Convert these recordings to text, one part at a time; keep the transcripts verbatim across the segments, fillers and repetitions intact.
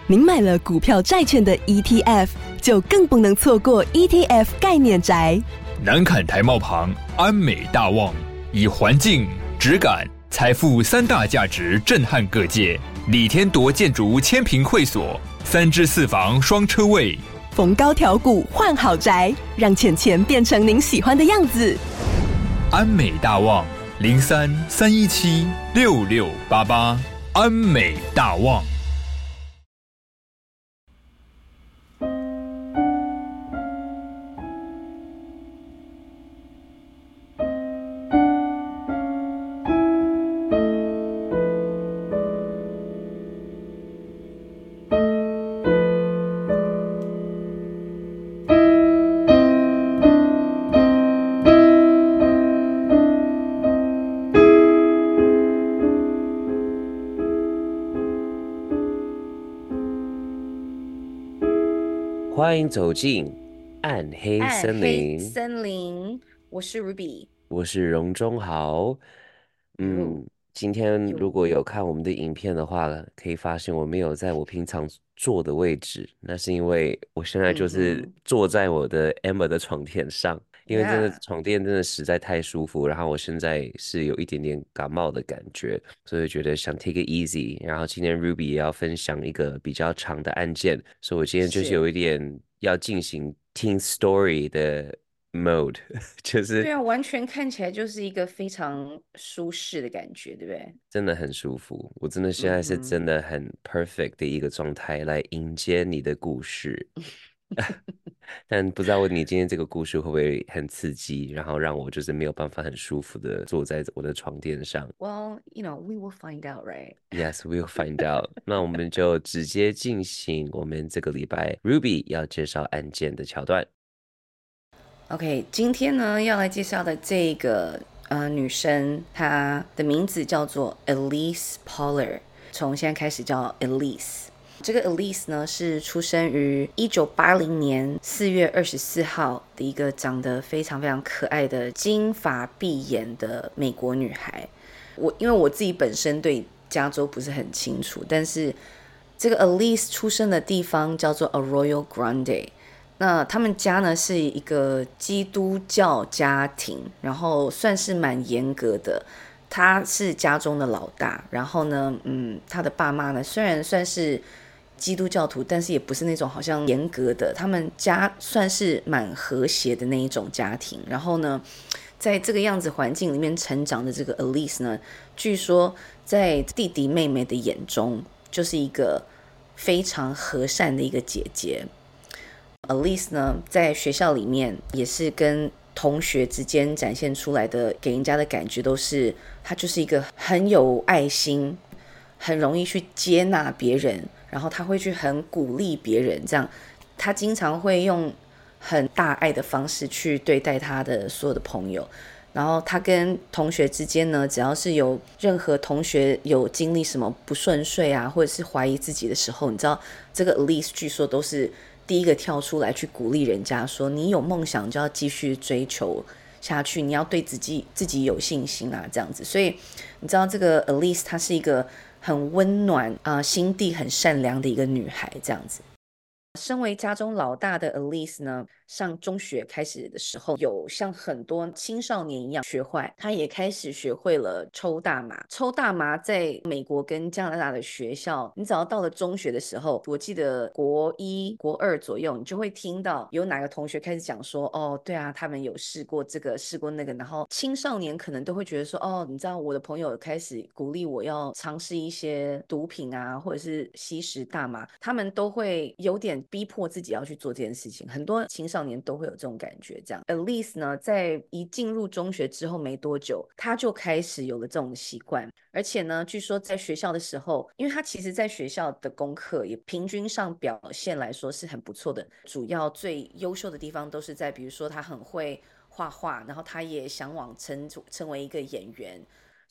您买了股票债券的 E T F， 就更不能错过 E T F 概念宅。 南崁台贸旁安美大旺，以环境、质感、财富三大价值震撼各界。李天铎建筑千坪会所，三至四房双车位， 逢高调股换好宅，让钱钱变成您喜欢的样子。 安美大旺零三三一七六六八八，安美大旺。 欢迎走进暗黑森林。 暗黑森林，我是 Ruby， 我是荣中豪。嗯，今天如果有看我们的影片的话，可以发现我没有在我平常坐的位置，那是因为我现在就是坐在我的 Emma 的床垫上，因为真的床垫真的实在太舒服，然后我现在是有一点点感冒的感觉，所以觉得想 take it easy。然后今天 Ruby 也要分享一个比较长的案件，所以我今天就是有一点要进行听 story 的 mode， 就是对啊，完全看起来就是一个非常舒适的感觉，对不对？ 真的很舒服，我真的现在是真的很 perfect 的一个状态来迎接你的故事。但不知道你今天这个故事会不会很刺激，然后让我就是没有办法很舒服的坐在我的床垫上。 Well, you know, we will find out, right? Yes, we'll find out. 那我们就直接进行我们这个礼拜 Ruby 要介绍案件的桥段。 OK， 今天呢要来介绍的这个呃女生，她的名字叫做 Elise Pollard， 从现在开始叫 Elise。这个 Elise 呢是出生于一九八零年四月二十四号的一个长得非常非常可爱的金发碧眼的美国女孩。我因为我自己本身对加州不是很清楚，但是这个 Elise 出生的地方叫做 Arroyo Grande。那他们家呢是一个基督教家庭，然后算是蛮严格的。他是家中的老大，然后呢，嗯，他的爸妈呢虽然算是基督教徒，但是也不是那种好像严格的，他们家算是蛮和谐的那一种家庭。然后呢，在这个样子环境里面成长的这个 Elise 呢，据说在弟弟妹妹的眼中就是一个非常和善的一个姐姐。Elise 呢，在学校里面也是跟同学之间展现出来的，给人家的感觉都是她就是一个很有爱心，很容易去接纳别人，然后她会去很鼓励别人，这样她经常会用很大爱的方式去对待她的所有的朋友。然后她跟同学之间呢，只要是有任何同学有经历什么不顺遂啊，或者是怀疑自己的时候，你知道这个 Elise 据说都是第一个跳出来去鼓励人家，说你有梦想就要继续追求下去，你要对自己自己有信心啊，这样子。所以你知道这个 Elise 她是一个很温暖啊、呃，心地很善良的一个女孩，这样子。身为家中老大的 Elise 呢，上中学开始的时候，有像很多青少年一样学坏，她也开始学会了抽大麻。抽大麻在美国跟加拿大的学校，你只要到了中学的时候，我记得国一、国二左右，你就会听到有哪个同学开始讲说，哦，对啊，他们有试过这个，试过那个，然后青少年可能都会觉得说，哦，你知道我的朋友开始鼓励我要尝试一些毒品啊，或者是吸食大麻，他们都会有点逼迫自己要去做这件事情。很多青少年都会有这种感觉。这样 Elise 呢，在一进入中学之后没多久，他就开始有了这种习惯。而且呢，据说在学校的时候，因为他其实在学校的功课也平均上表现来说是很不错的，主要最优秀的地方都是在比如说他很会画画，然后他也向往成成为一个演员，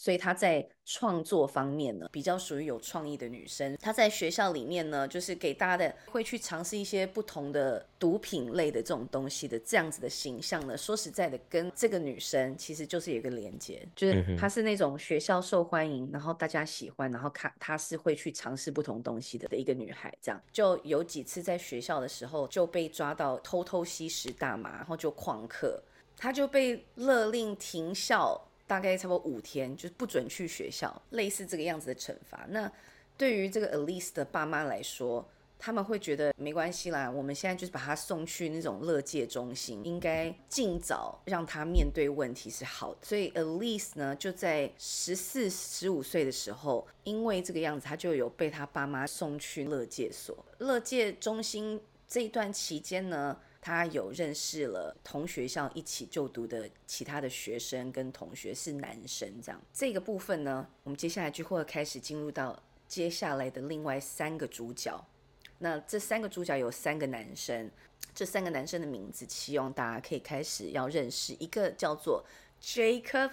所以她在创作方面呢，比较属于有创意的女生。她在学校里面呢，就是给大家的会去尝试一些不同的毒品类的这种东西的这样子的形象呢，说实在的，跟这个女生其实就是有一个连接，就是她是那种学校受欢迎，然后大家喜欢，然后她她是会去尝试不同东西的一个女孩。这样就有几次在学校的时候就被抓到偷偷吸食大麻，然后就旷课，她就被勒令停校。大概差不多五天，就是不准去学校，类似这个样子的惩罚。那对于这个 Elise 的爸妈来说，他们会觉得没关系啦，我们现在就是把他送去那种勒戒中心，应该尽早让他面对问题是好的。所以 Elise 呢，就在十四、十五岁的时候，因为这个样子，他就有被他爸妈送去勒戒所。勒戒中心这一段期间呢，他有认识了同学校一起就读的其他的学生跟同学是男生，这样这个部分呢，我们接下来就会开始进入到接下来的另外三个主角。那这三个主角有三个男生，这三个男生的名字希望大家可以开始要认识。一个叫做 Jacob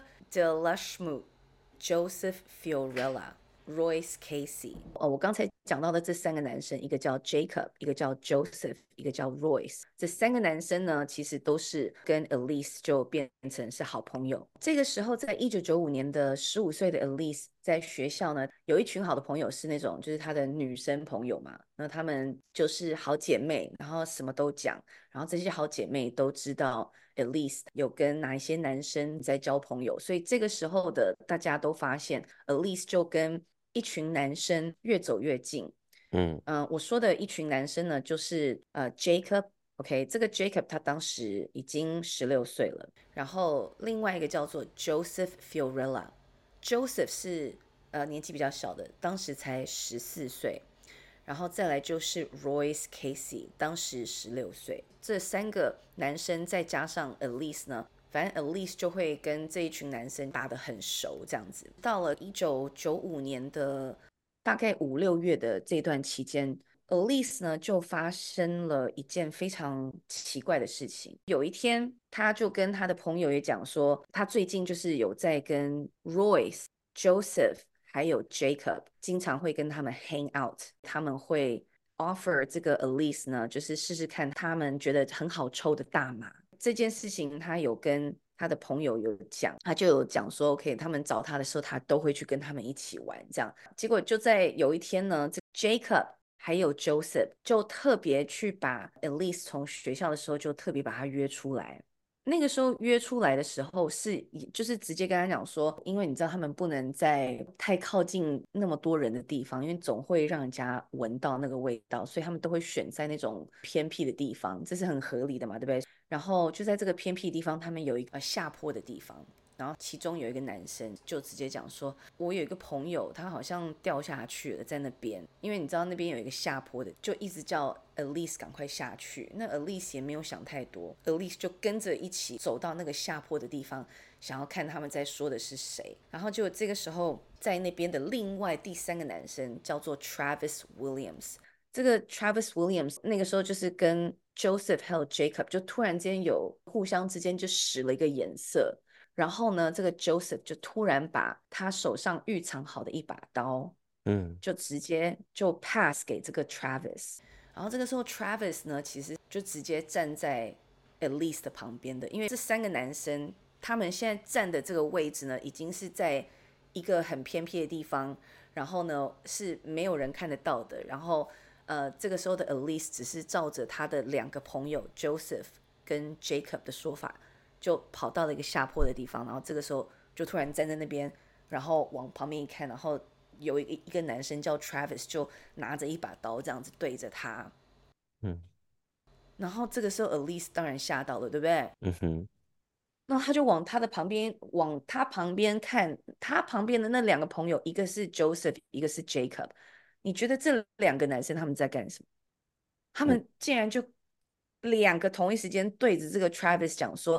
Delachmu、Joseph Fiorella、Royce Casey。哦，我刚才讲到的这三个男生，一个叫 Jacob， 一个叫 Joseph， 一个叫 Royce。这三个男生呢，其实都是跟 Elise 就变成是好朋友。这个时候，在一九九五年的十五岁的 Elise 在学校呢，有一群好的朋友，是那种就是她的女生朋友嘛。那她们就是好姐妹，然后什么都讲。然后这些好姐妹都知道 Elise 有跟哪一些男生在交朋友，所以这个时候的大家都发现 Elise 就跟一群男生越走越近。嗯、呃，我说的一群男生呢，就是呃 Jacob。OK， 这个 Jacob 他当时已经十六岁了，然后另外一个叫做 Joseph Fiorella，Joseph 是呃年纪比较小的，当时才十四岁，然后再来就是 Royce Casey， 当时十六岁。这三个男生再加上 Elise 呢，反正 Elise 就会跟这一群男生打得很熟，这样子。到了一九九五年的大概五六月的这段期间，Elise 呢就发生了一件非常奇怪的事情。有一天，他就跟他的朋友也讲说，他最近就是有在跟 Royce、Joseph 还有 Jacob 经常会跟他们 hang out， 他们会 offer 这个 Elise 呢，就是试试看他们觉得很好抽的大麻。这件事情他有跟他的朋友有讲，他就有讲说 OK， 他们找他的时候他都会去跟他们一起玩这样。结果就在有一天呢，这 Jacob 还有 Joseph 就特别去把 Elise 从学校的时候就特别把他约出来。那个时候约出来的时候是就是直接跟他讲说，因为你知道他们不能在太靠近那么多人的地方，因为总会让人家闻到那个味道，所以他们都会选在那种偏僻的地方，这是很合理的嘛，对不对？然后就在这个偏僻的地方，他们有一个下坡的地方，然后其中有一个男生就直接讲说，我有一个朋友他好像掉下去了，在那边，因为你知道那边有一个下坡的，就一直叫 Elise 赶快下去。那 Elise 也没有想太多， Elise 就跟着一起走到那个下坡的地方，想要看他们在说的是谁。然后就这个时候在那边的另外第三个男生叫做 Travis Williams。这个 Travis Williams 那个时候就是跟 Joseph 还有 Jacob 就突然间有互相之间就使了一个眼色，然后呢这个 Joseph 就突然把他手上预藏好的一把刀嗯，就直接就 pass 给这个 Travis。 然后这个时候 Travis 呢其实就直接站在 Elise 的旁边的，因为这三个男生他们现在站的这个位置呢已经是在一个很偏僻的地方，然后呢是没有人看得到的，然后呃，这个时候的 Elise 只是照着他的两个朋友 Joseph 跟 Jacob 的说法，就跑到了一个下坡的地方，然后这个时候就突然站在那边，然后往旁边一看，然后有一个一个男生叫 Travis 就拿着一把刀这样子对着他，嗯，然后这个时候 Elise 当然吓到了，对不对？嗯哼。那他就往他的旁边，往他旁边看，他旁边的那两个朋友，一个是 Joseph， 一个是 Jacob。你觉得这两个男生他们在干什么？他们竟然就两个同一时间对着这个 Travis 讲说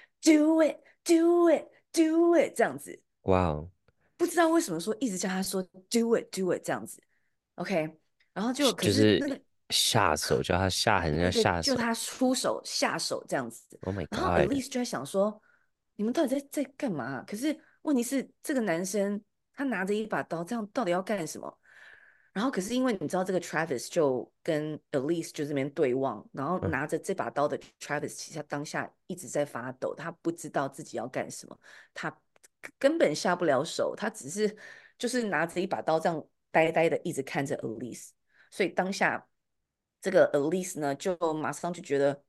Do it, do it, do it 这样子。哇哦！不知道为什么说一直叫他说 Do it, do it 这样子。OK， 然后就可是那个下手，叫他下，很像下手， 就他出手下手这样子。 Oh my God， 然后 Elise 就在想说，你们到底在在干嘛？可是问题是这个男生他拿着一把刀，这样到底要干什么？然后可是因为你知道这个 Travis 就跟 Elise 就这边对望，然后嗯， 拿着这把刀的 Travis 其实他当下一直在发抖，他不知道自己要干什么，他根本下不了手，他只是就是拿着一把刀这样呆呆的一直看着 Elise，所以当下这个 Elise 呢就马上就觉得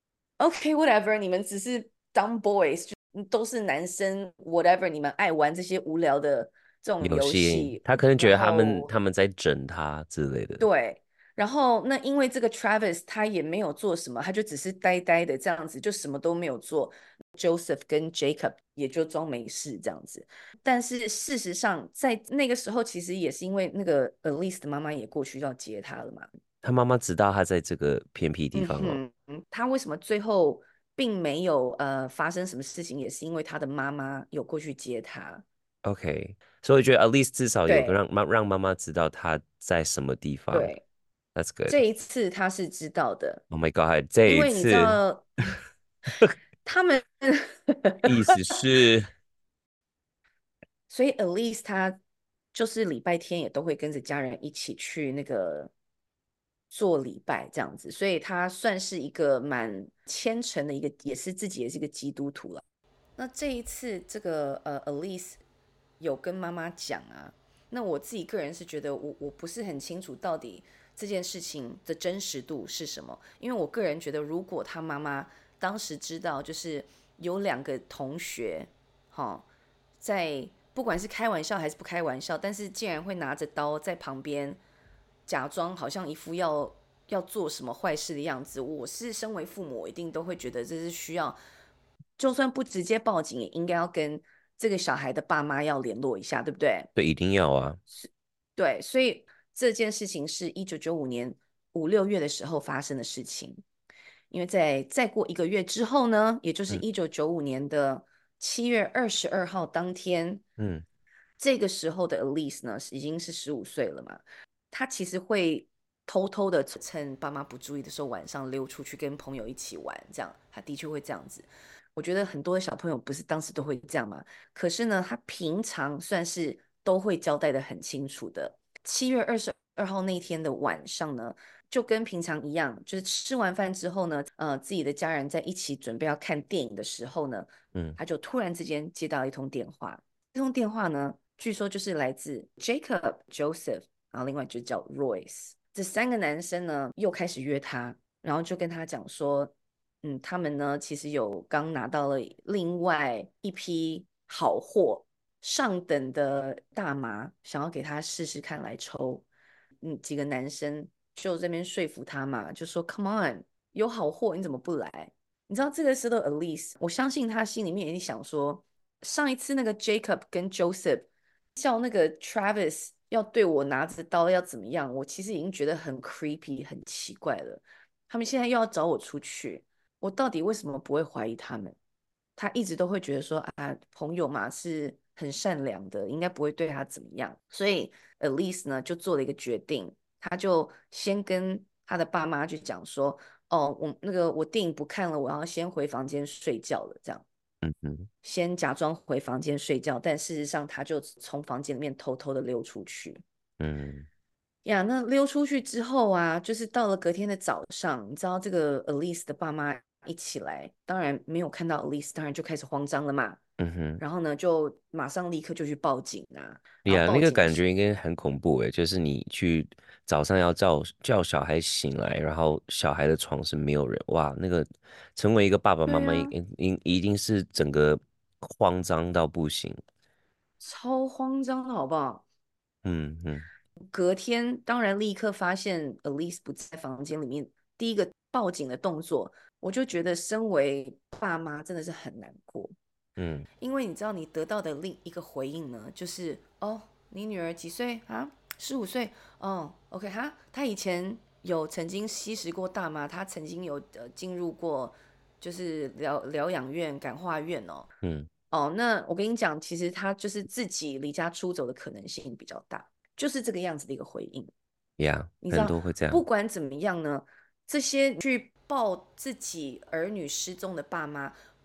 OK whatever，你们只是 dumb boys，就都是男生 whatever，你们爱玩这些无聊的这种游游戏， 戏， 他可能觉然得他们后他们在整他之类的。 对，然后那因为这个 Travis 他也没有做什么，他就只是呆呆的这样子，就什么都没有做。Joseph 跟 Jacob 也就装没事这样子，但是事实上在那个时候，其实也是因为那个 Elise 的妈妈也过去要接他了嘛。 他妈妈知道他在这个偏僻地嗯方哦。 哼，他为什么最后并没有呃发生什么事情，也是因为他的妈妈有过去接他。 OK，所以我觉得 at least 至少有个对让妈让妈妈知道他在什么地方。 对， That's good。 这一次他是知道的， Oh my God，这一因为你知次道他们意思是所以 Elise 她就是礼拜天也都会跟着家人一起去那个做礼拜这样子，所以她算是一个蛮虔诚的一个，也是自己也是一个基督徒了。那这一次这个呃 Elise 有跟妈妈讲啊，那我自己个人是觉得我我不是很清楚到底这件事情的真实度是什么，因为我个人觉得如果他妈妈当时知道就是有两个同学，哈，在不管是开玩笑还是不开玩笑，但是竟然会拿着刀在旁边假装好像一副要要做什么坏事的样子，我是身为父母，我一定都会觉得这是需要，就算不直接报警，也应该要跟这个小孩的爸妈要联络一下，对不对？ 对，一定要啊。 对，所以这件事情是一九九五年五六月的时候发生的事情。因为在再过一个月之后呢，也就是嗯一九九五年的七月二十二号当天， 嗯这个时候的 Elise 呢已经是十五岁了嘛，她其实会偷偷的趁爸妈不注意的时候，晚上溜出去跟朋友一起玩，这样，她的确会这样子。我觉得很多的小朋友不是当时都会这样嘛，可是呢，他平常算是都会交代的很清楚的。七月二十二号那天的晚上呢，就跟平常一样，就是吃完饭之后呢，呃，自己的家人在一起准备要看电影的时候呢， 嗯他就突然之间接到一通电话。这通电话呢，据说就是来自 Jacob、Joseph，然后另外就叫 Royce，这三个男生呢又开始约他，然后就跟他讲说，嗯，他们呢其实有刚拿到了另外一批好货，上等的大麻，想要给他试试看来抽。嗯，几个男生就这边说服他嘛，就说 Come on，有好货你怎么不来？你知道这个时候的 Elise，我相信他心里面也想说，上一次那个 Jacob 跟 Joseph 叫那个 Travis 要对我拿着刀要怎么样，我其实已经觉得很 creepy 很奇怪了。他们现在又要找我出去，我到底为什么不会怀疑他们？他一直都会觉得说啊，朋友嘛是很善良的，应该不会对他怎么样。所以 Elise 呢就做了一个决定，他就先跟他的爸妈去讲说，哦，我那个我电影不看了，我要先回房间睡觉了，这样。 嗯嗯先假装回房间睡觉，但事实上他就从房间里面偷偷的溜出去。 嗯呀，那溜出去之后啊，就是到了隔天的早上，你知道这个 Elise 的爸妈一起来，当然没有看到 Elise，当然就开始慌张了嘛。 嗯哼。 然后呢，就马上立刻就去报警啊。然后呀，那个报警的时感觉应该很恐怖诶，就是你去早上要叫叫小孩醒来，然后小孩的床是没有人，哇，那个成为一个爸爸妈妈，应对啊， 应一定是整个慌张到不行。 超慌张的好不好？ 嗯嗯隔天当然立刻发现 Elise 不在房间里面，第一个报警的动作，我就觉得身为爸妈真的是很难过。 嗯因为你知道你得到的另一个回应呢，就是哦，你女儿几岁啊？十五岁哦，OK 哈，她以前有曾经吸食过大麻，她曾经有呃进入过就是疗疗养院、感化院哦。 嗯哦，那我跟你讲，其实她就是自己离家出走的可能性比较大，就是这个样子的一个回应。 呀，很你知道， 多会这样。 不管怎么样呢，这些去报自己儿女失踪的爸妈，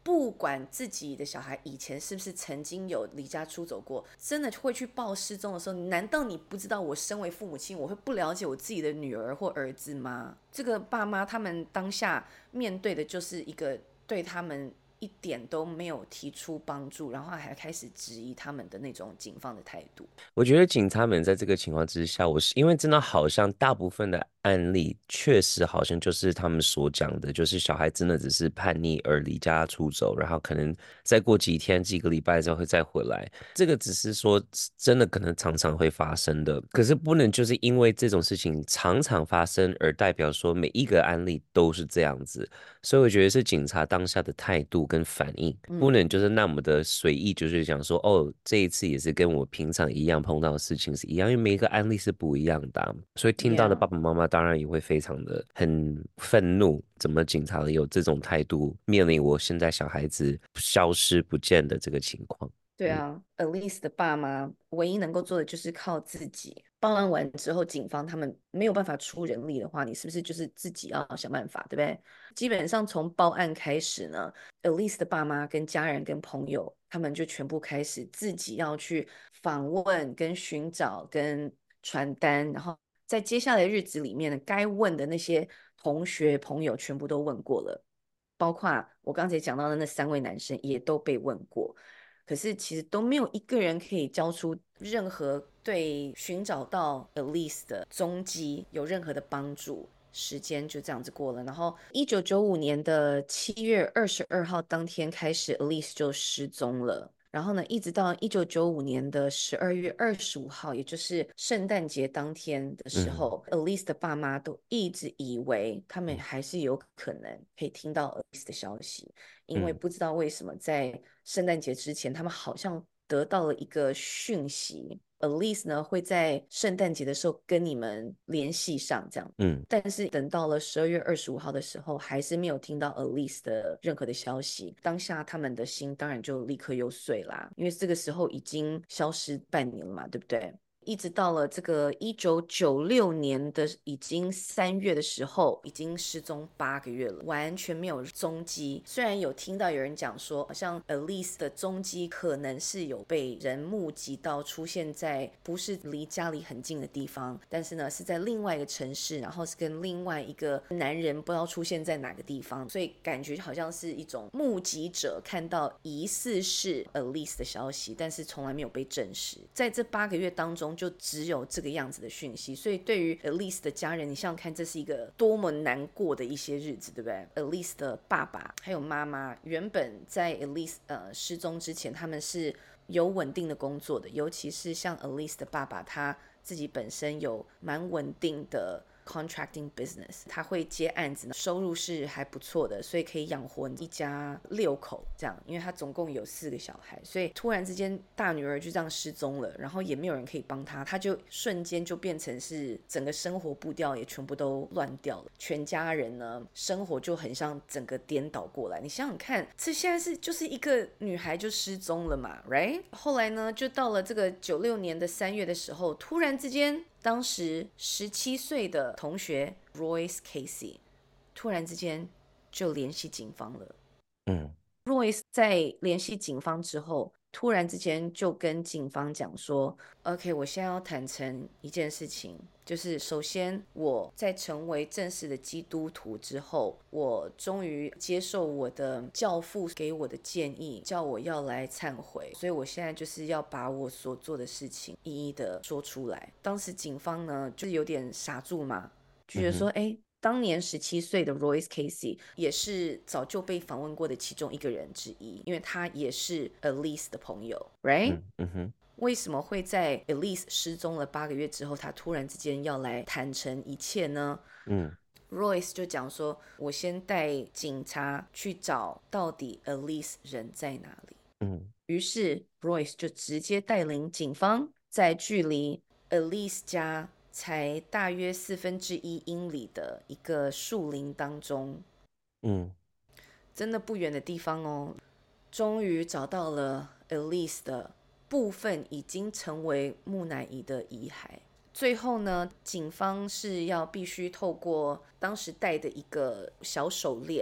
不管自己的小孩以前是不是曾经有离家出走过，真的会去报失踪的时候，难道你不知道我身为父母亲，我会不了解我自己的女儿或儿子吗？这个爸妈他们当下面对的就是一个对他们一点都没有提出帮助，然后还开始质疑他们的那种警方的态度。 我觉得警察们在这个情况之下，我是因为真的好像大部分的案例确实好像就是他们所讲的，就是小孩真的只是叛逆而离家出走，然后可能再过几天几个礼拜之后会再回来，这个只是说真的可能常常会发生的，可是不能就是因为这种事情常常发生而代表说每一个案例都是这样子，所以我觉得是警察当下的态度跟反应，不能就是那么的随意，就是讲说哦这一次也是跟我平常一样碰到的事情是一样，因为每一个案例是不一样的啊，所以听到的爸爸妈妈当然也会非常的很愤怒，怎么警察有这种态度面临我现在小孩子消失不见的这个情况。 对啊， Elise 的爸妈唯一能够做的就是靠自己。报案完之后，警方他们没有办法出人力的话，你是不是就是自己要想办法，对不对？基本上从报案开始呢， Elise 的爸妈跟家人跟朋友，他们就全部开始自己要去访问跟寻找跟传单，然后在接下来的日子里面呢，该问的那些同学朋友全部都问过了，包括我刚才讲到的那三位男生也都被问过。可是其实都没有一个人可以交出任何对寻找到 Elise 的踪迹有任何的帮助。时间就这样子过了，然后一九九五年的七月二十二号当天开始 Elise 就失踪了，然后呢一直到一九九五年的十二月二十五号，也就是圣诞节当天的时候、嗯、Elise 的爸妈都一直以为他们还是有可能可以听到 Elise 的消息，因为不知道为什么在圣诞节之前他们好像得到了一个讯息， Elise 呢会在圣诞节的时候跟你们联系上这样，嗯，但是等到了十二月二十五号的时候还是没有听到 Elise 的任何的消息，当下他们的心当然就立刻又碎啦，因为这个时候已经消失半年了嘛，对不对？一直到了这个一九九六年的已经三月的时候，已经失踪八个月了，完全没有踪迹。虽然有听到有人讲说，好像 Elise 的踪迹可能是有被人目击到出现在不是离家里很近的地方，但是呢是在另外一个城市，然后是跟另外一个男人不知道出现在哪个地方，所以感觉好像是一种目击者看到疑似是 Elise 的消息，但是从来没有被证实。在这八个月当中就只有这个样子的讯息，所以对于 Elise 的家人，你想想看这是一个多么难过的一些日子，对不对？ Elise 的爸爸还有妈妈原本在 Elise、呃、失踪之前他们是有稳定的工作的，尤其是像 Elise 的爸爸他自己本身有蛮稳定的contracting business， 他会接案子，收入是还不错的，所以可以养活一家六口这样，因为他总共有四个小孩，所以突然之间大女儿就这样失踪了，然后也没有人可以帮他，他就瞬间就变成是整个生活步调也全部都乱掉了，全家人呢生活就很像整个颠倒过来。你想想看，这现在是就是一个女孩就失踪了嘛 right？ 后来呢就到了这个九六年的三月的时候，突然之间当时十七岁的同学 Royce Casey 突然之间就联系警方了。嗯 Royce 在联系警方之后，突然之间就跟警方讲说 OK 我现在要坦诚一件事情，就是首先我在成为正式的基督徒之后，我终于接受我的教父给我的建议，叫我要来忏悔，所以我现在就是要把我所做的事情一一的说出来。当时警方呢就是有点傻住嘛，就觉得说哎、嗯当年十七岁的 Royce Casey 也是早就被访问过的其中一个人之一，因为他也是 Elise 的朋友 right？ 嗯, 嗯哼，为什么会在 Elise 失踪了八个月之后他突然之间要来坦诚一切呢？嗯，Royce 就讲说我先带警察去找到底 Elise 人在哪里。嗯，于是 Royce 就直接带领警方在距离 Elise 家才大约四分之一英里的一个树林当中，嗯，真的不远的地方哦，终于找到了 Elise 的部分已经成为木乃伊的遗骸。最后呢，警方是要必须透过当时戴的一个小手链，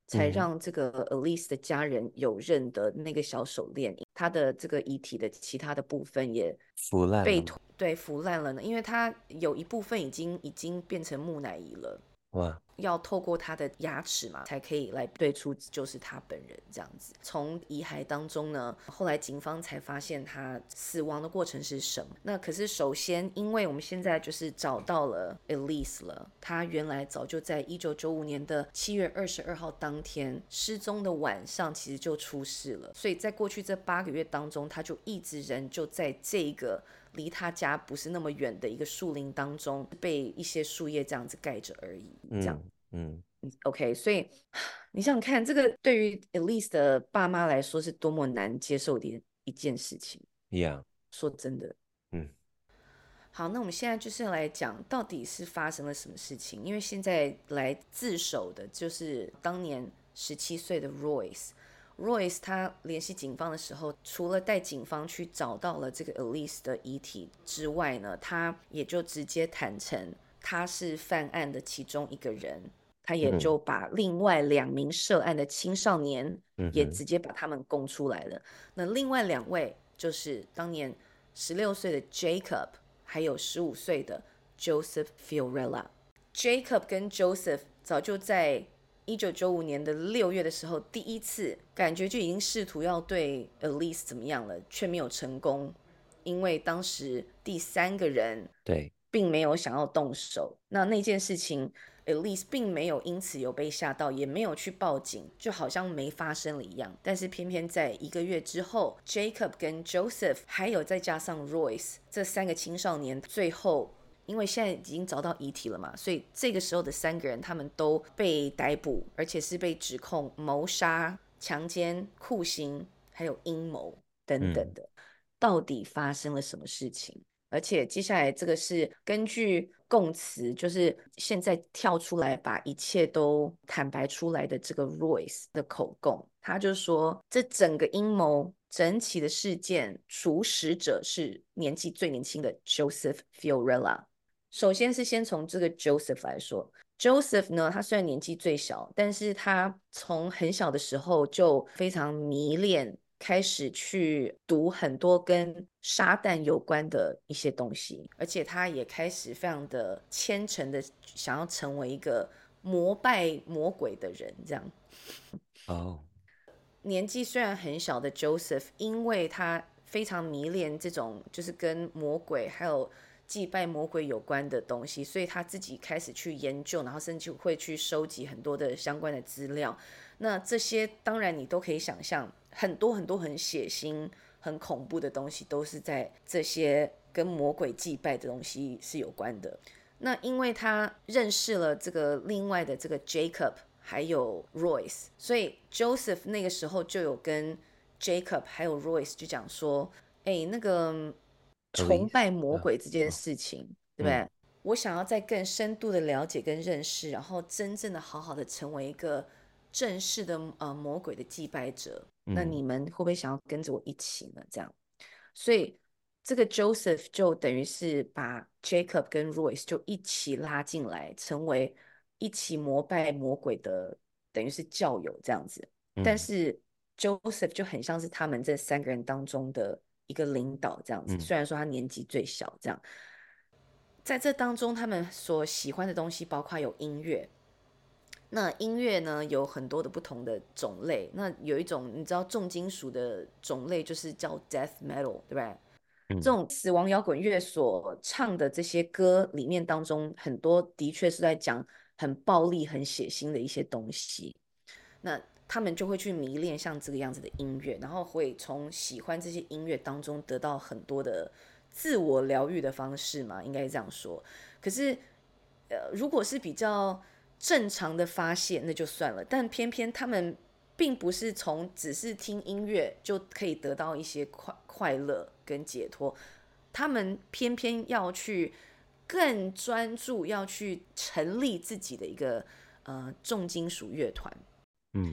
才让这个 Elise 的家人有认得那个小手链，他的这个遗体的其他的部分也腐烂被了， 对腐烂了呢，因为它有一部分已经已经变成木乃伊了。 哇， 要透过他的牙齿嘛，才可以来对出就是他本人这样子。从遗骸当中呢，后来警方才发现他死亡的过程是什么。那可是首先，因为我们现在就是找到了 Elise 了，他原来早就在一九九五年的七月二十二号当天失踪的晚上，其实就出事了。所以在过去这八个月当中，他就一直人就在这个离他家不是那么远的一个树林当中，被一些树叶这样子盖着而已。这样， 嗯嗯 ，OK， 所以你想想看，这个对于 Elise 的爸妈来说是多么难接受的一件事情。 ，Yeah， 说真的， 嗯好，那我们现在就是来讲到底是发生了什么事情，因为现在来自首的就是当年十七岁的 Royce。Royce 他联系警方的时候，除了带警方去找到了这个 Elise 的遗体之外呢，他也就直接坦诚他是犯案的其中一个人，他也就把另外两名涉案的青少年也直接把他们供出来了。那另外两位就是当年十六岁的 Jacob， 还有十五岁的 Joseph Fiorella。Jacob 跟 Joseph 早就在一九九五年的六月的时候，第一次感觉就已经试图要对 Elise 怎么样了，却没有成功，因为当时第三个人对， 并没有想要动手。那那件事情 Elise 并没有因此有被吓到，也没有去报警，就好像没发生了一样。但是偏偏在一个月之后， Jacob 跟 Joseph 还有再加上 Royce 这三个青少年，最后因为现在已经找到遗体了嘛，所以这个时候的三个人他们都被逮捕，而且是被指控谋杀、强奸、酷刑还有阴谋等等的。到底发生了什么事情？而且接下来这个是根据供词，就是现在跳出来把一切都坦白出来的这个 Royce 的口供，他就说这整个阴谋整起的事件主使者是年纪最年轻的 Joseph Fiorella。首先是先从这个 Joseph 来说， Joseph 呢，他虽然年纪最小，但是他从很小的时候就非常迷恋，开始去读很多跟撒旦有关的一些东西，而且他也开始非常的虔诚的想要成为一个膜拜魔鬼的人，这样。 哦， 年纪虽然很小的 Joseph， 因为他非常迷恋这种就是跟魔鬼还有祭拜魔鬼有关的东西，所以他自己开始去研究，然后甚至会去收集很多的相关的资料。那这些当然你都可以想象，很多很多很血腥很恐怖的东西都是在这些跟魔鬼祭拜的东西是有关的。那因为他认识了这个另外的这个 Jacob还有 Royce， 所以 Joseph 那个时候就有跟 Jacob 还有 Royce 就讲说，哎，那个崇拜魔鬼这件事情，对不对？嗯，我想要再更深度的了解跟认识，然后真正的好好的成为一个正式的呃魔鬼的祭拜者，那你们会不会想要跟着我一起呢？这样，所以这个 Joseph 就等于是把 Jacob 跟 Royce 就一起拉进来，成为一起膜拜魔鬼的，等于是教友这样子。但是 Joseph 就很像是他们这三个人当中的一个领导这样子，虽然说他年纪最小这样。在这当中他们所喜欢的东西包括有音乐，那音乐呢有很多的不同的种类，那有一种你知道重金属的种类就是叫 death metal， 对吧？这种死亡摇滚乐所唱的这些歌里面当中，很多的确是在讲很暴力很血腥的一些东西，那他们就会去迷恋像这个样子的音乐，然后会从喜欢这些音乐当中得到很多的自我疗愈的方式嘛，应该这样说。可是呃，如果是比较正常的发泄那就算了，但偏偏他们并不是从只是听音乐就可以得到一些快快乐跟解脱，他们偏偏要去更专注，要去成立自己的一个呃重金属乐团。嗯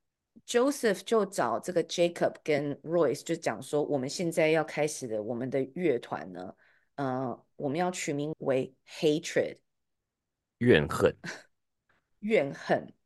，Joseph 就找这个 Jacob 跟 Royce 就讲说，我们现在要开始的我们的乐团呢，呃，我们要取名为 Hatred， 怨恨， 怨恨。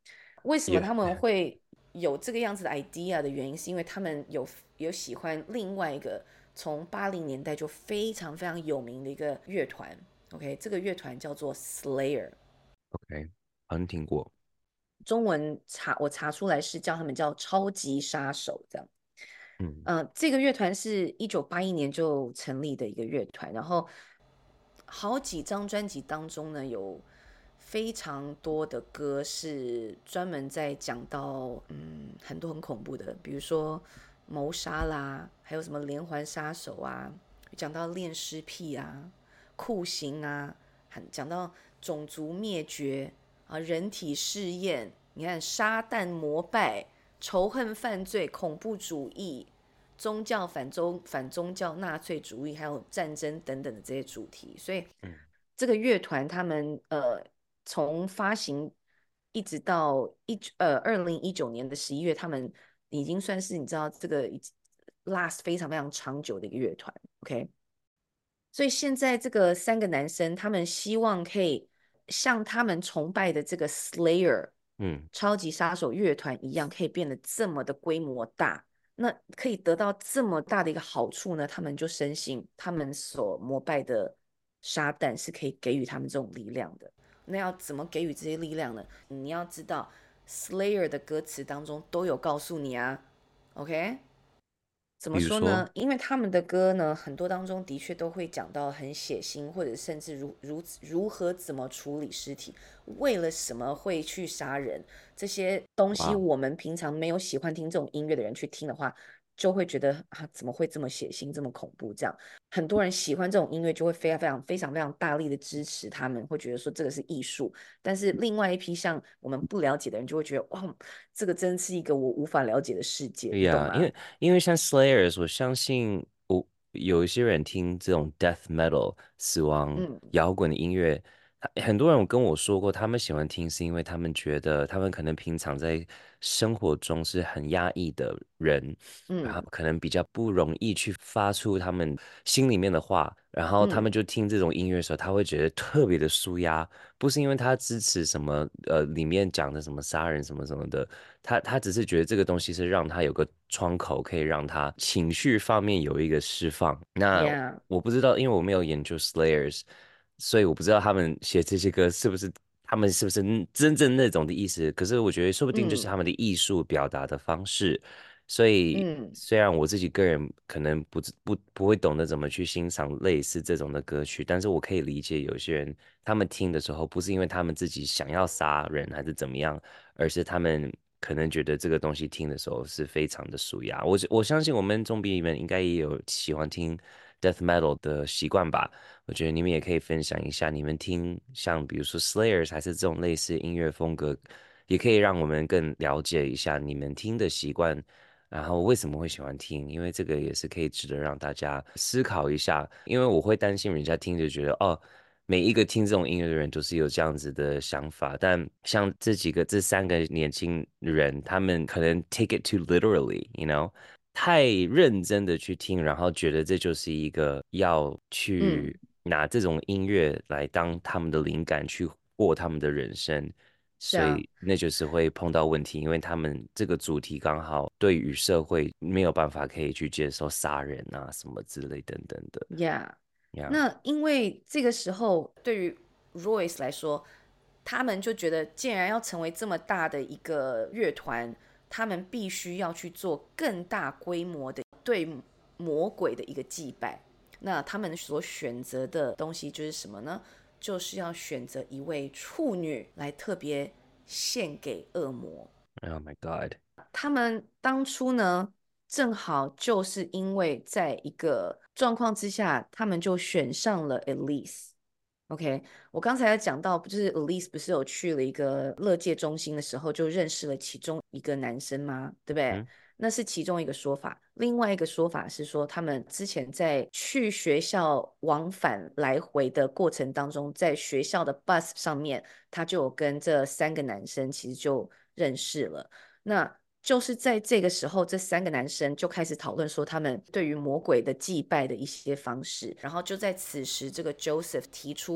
为什么他们 Yeah. 会有这个样子的 idea 的原因，是因为他们有有喜欢另外一个从八零年代就非常非常有名的一个乐团。OK， 这个乐团叫做 Slayer。 OK， 好像听过。 中文查我查出来是叫他们叫超级杀手这样。 嗯呃，这个乐团是一九八一年就成立的一个乐团，然后好几张专辑当中呢，有非常多的歌是专门在讲到嗯很多很恐怖的，比如说谋杀啦，还有什么连环杀手啊，讲到恋尸癖啊、酷刑啊，讲到种族灭绝啊、人体试验，你看撒旦膜拜、仇恨犯罪、恐怖主义、宗教反宗反宗教、纳粹主义，还有战争等等的这些主题。所以这个乐团他们呃从发行一直到一呃二零一九年的十一月，他们已经算是你知道这个 last 非常非常长久的一个乐团。OK， 所以现在这个三个男生，他们希望可以像他们崇拜的这个 Slayer 嗯超级杀手乐团一样，可以变得这么的规模大。那可以得到这么大的一个好处呢，他们就深信他们所膜拜的撒旦是可以给予他们这种力量的。那要怎么给予这些力量呢？你要知道 Slayer 的歌词当中都有告诉你啊 OK，怎么比如说。 说呢？因为他们的歌呢，很多当中的确都会讲到很血腥，或者甚至如如如何怎么处理尸体，为了什么会去杀人，这些东西哇我们平常没有喜欢听这种音乐的人去听的话，就会觉得啊，怎么会这么血腥，这么恐怖？这样很多人喜欢这种音乐，就会非常非常非常非常大力的支持他们，会觉得说这个是艺术。但是另外一批像我们不了解的人，就会觉得哇，这个真是一个我无法了解的世界， 对呀，因你懂吗？ 为因为像 Slayers，我相信我有一些人听这种 death metal 死亡嗯摇滚的音乐，他很多人跟我说过，他们喜欢听是因为他们觉得他们可能平常在生活中是很压抑的人，然后嗯可能比较不容易去发出他们心里面的话，然后他们嗯。 就听这种音乐的时候，他会觉得特别的舒压，不是因为他支持什么呃里面讲的什么杀人什么什么的。他他只是觉得这个东西是让他有个窗口，可以让他情绪方面有一个释放。那 Yeah， 我不知道，因为我没有研究 Slayers，所以我不知道他们写这些歌是不是他们是不是真正那种的意思。可是我觉得说不定就是嗯他们的艺术表达的方式。所以嗯虽然我自己个人可能不不不会懂得怎么去欣赏类似这种的歌曲，但是我可以理解有些人他们听的时候，不是因为他们自己想要杀人还是怎么样，而是他们可能觉得这个东西听的时候是非常的舒压。我我相信我们中比们应该也有喜欢听 death metal 的习惯吧。我觉得你们也可以分享一下，你们听像比如说 Slayers 还是这种类似音乐风格，也可以让我们更了解一下你们听的习惯。然后为什么会喜欢听？因为这个也是可以值得让大家思考一下。因为我会担心人家听就觉得哦，每一个听这种音乐的人都是有这样子的想法。但像这几个、这三个年轻人，他们可能 take it too literally，you know，太认真的去听，然后觉得这就是一个要嗯， 去拿这种音乐来当他们的灵感去过他们的人生。 是啊所以那就是会碰到问题，因为他们这个主题刚好对于社会没有办法可以去接受杀人啊什么之类等等的 ，Yeah。 呀。 那因为这个时候对于 Royce 来说，他们就觉得，既然要成为这么大的一个乐团，他们必须要去做更大规模的对魔鬼的一个祭拜。那他们所选择的东西就是什么呢？就是要选择一位处女来特别献给恶魔。 Oh my God！ 他们当初呢，正好就是因为在一个状况之下，他们就选上了 Elise。OK，我刚才有讲到，就是 Elise 不是有去了一个乐界中心的时候，就认识了其中一个男生吗？对不对？ 嗯那是其中一个说法。另外一个说法是说，他们之前在去学校往返来回的过程当中，在学校的 bus 上面，他就有跟这三个男生其实就认识了。那就是在这个时候，这三个男生就开始讨论说他们对于魔鬼的祭拜的一些方式。然后就在此时，这个 Joseph 提出，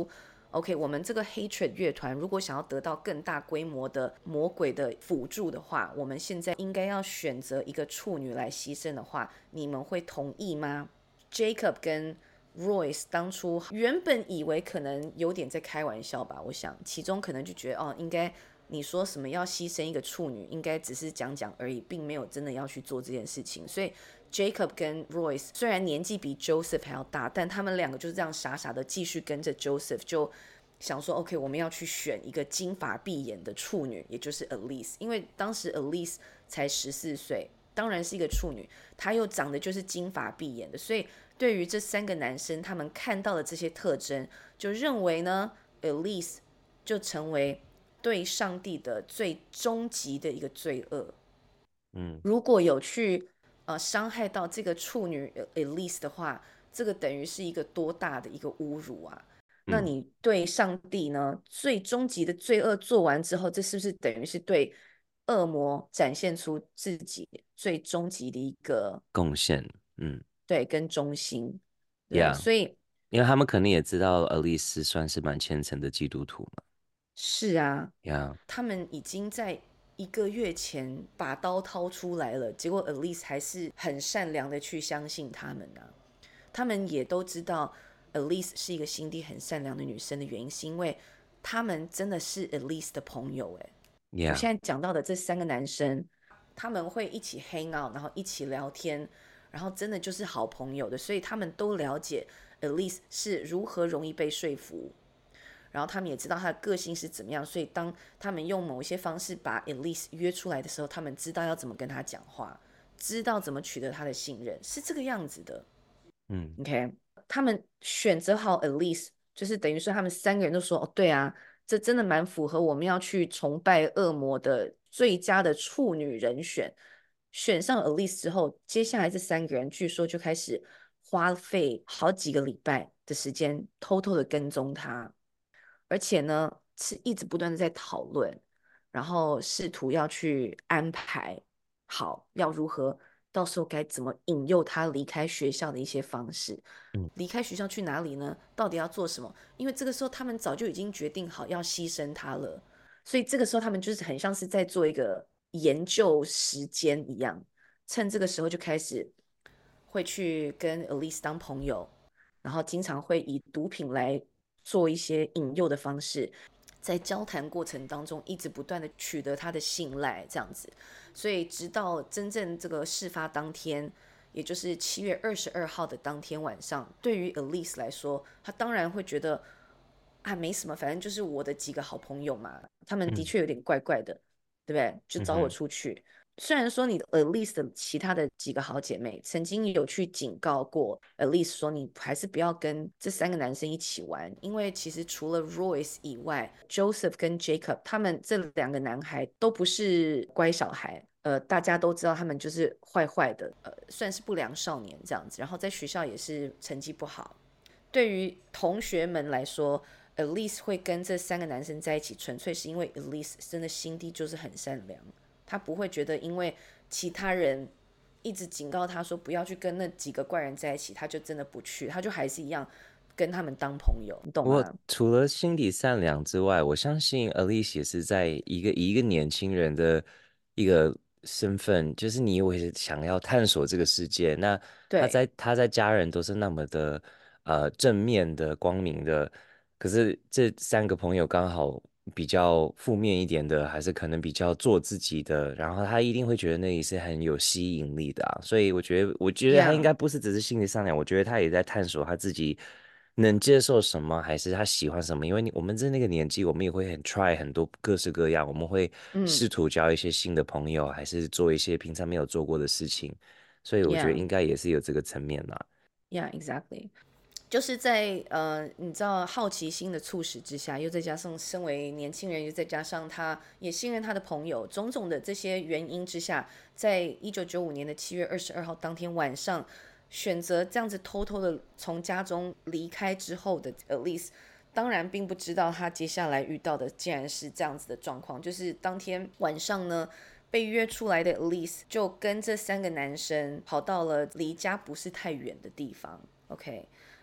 OK， 我们这个 Hatred 乐团如果想要得到更大规模的魔鬼的辅助的话，我们现在应该要选择一个处女来牺牲的话，你们会同意吗？ Jacob 跟 Royce 当初原本以为可能有点在开玩笑吧，我想其中可能就觉得哦，应该你说什么要牺牲一个处女，应该只是讲讲而已，并没有真的要去做这件事情。所以 Jacob 跟 Royce 虽然年纪比 Joseph 还要大，但他们两个就是这样傻傻的继续跟着 Joseph， 就想说 OK， 我们要去选一个金发碧眼的处女，也就是 Elise， 因为当时 Elise 才十四岁，当然是一个处女，她又长得就是金发碧眼的，所以对于这三个男生，他们看到了这些特征，就认为呢 Elise 就成为对上帝的最终极的一个罪恶。 嗯， 如果有去呃伤害到这个处女 Elise 的话，这个等于是一个多大的一个侮辱啊！ 嗯、 那你对上帝呢最终极的罪恶做完之后，这是不是等于是对恶魔展现出自己最终极的一个贡献？嗯， 对，跟忠心，对， Yeah， 所以因为他们肯定也知道俄利斯算是蛮虔诚的基督徒嘛。 是啊， Yeah， 他们已经在一个月前把刀掏出来了，结果 Elise 还是很善良的去相信他们啊。他们也都知道 Elise 是一个心地很善良的女生的原因，是因为他们真的是 Elise 的朋友。哎， Yeah， 我现在讲到的这三个男生，他们会一起 hang out， 然后一起聊天，然后真的就是好朋友的，所以他们都了解 Elise 是如何容易被说服，然后他们也知道他的个性是怎么样，所以当他们用某一些方式把 Elise 约出来的时候，他们知道要怎么跟他讲话，知道怎么取得他的信任，是这个样子的。 嗯 OK， 他们选择好 Elise， 就是等于说他们三个人都说哦，对啊，这真的蛮符合我们要去崇拜恶魔的最佳的处女人选。选上 Elise 之后，接下来这三个人据说就开始花费好几个礼拜的时间，偷偷的跟踪他，而且呢是一直不断的在讨论，然后试图要去安排好要如何到时候该怎么引诱他离开学校的一些方式。 嗯， 离开学校去哪里呢？到底要做什么？因为这个时候他们早就已经决定好要牺牲他了，所以这个时候他们就是很像是在做一个研究时间一样，趁这个时候就开始会去跟 Elise 当朋友，然后经常会以毒品来做一些引诱的方式，在交谈过程当中一直不断的取得他的信赖，这样子。所以直到真正这个事发当天，也就是七月二十二号的当天晚上，对于 Elise 来说，他当然会觉得啊没什么，反正就是我的几个好朋友嘛，他们的确有点怪怪的，对不对？就找我出去。虽然说你的 Elise 的其他的几个好姐妹曾经有去警告过 Elise 说，你还是不要跟这三个男生一起玩，因为其实除了 Royce 以外， Joseph 跟 Jacob 他们这两个男孩都不是乖小孩，呃，大家都知道他们就是坏坏的，呃，算是不良少年这样子，然后在学校也是成绩不好。对于同学们来说， Elise 会跟这三个男生在一起，纯粹是因为 Elise 真的心地就是很善良，他不会觉得因为其他人一直警告他说不要去跟那几个怪人在一起，他就真的不去，他就还是一样跟他们当朋友，你懂吗？ 我除了心底善良之外，我相信 Elise 也是在一个以一个年轻人的一个身份，就是你也是想要探索这个世界。那他在他在家人都是那么的呃正面的、光明的，可是这三个朋友刚好比较负面一点的，还是可能比较做自己的，然后他一定会觉得那里是很有吸引力的啊。所以我觉得，我觉得他应该不是只是心理善良，我觉得他也在探索他自己能接受什么，还是他喜欢什么。因为你我们在那个年纪，我们也会很 try 很多各式各样，我们会试图交一些新的朋友，还是做一些平常没有做过的事情。所以我觉得应该也是有这个层面啦。 Yeah, exactly. 就是在呃，你知道好奇心的促使之下，又再加上身为年轻人，又再加上他也信任他的朋友，种种的这些原因之下，在一九九五年的七月二十二号当天晚上，选择这样子偷偷的从家中离开之后的 Elise， 当然并不知道他接下来遇到的竟然是这样子的状况，就是当天晚上呢，被约出来的 Elise 就跟这三个男生跑到了离家不是太远的地方 ，OK。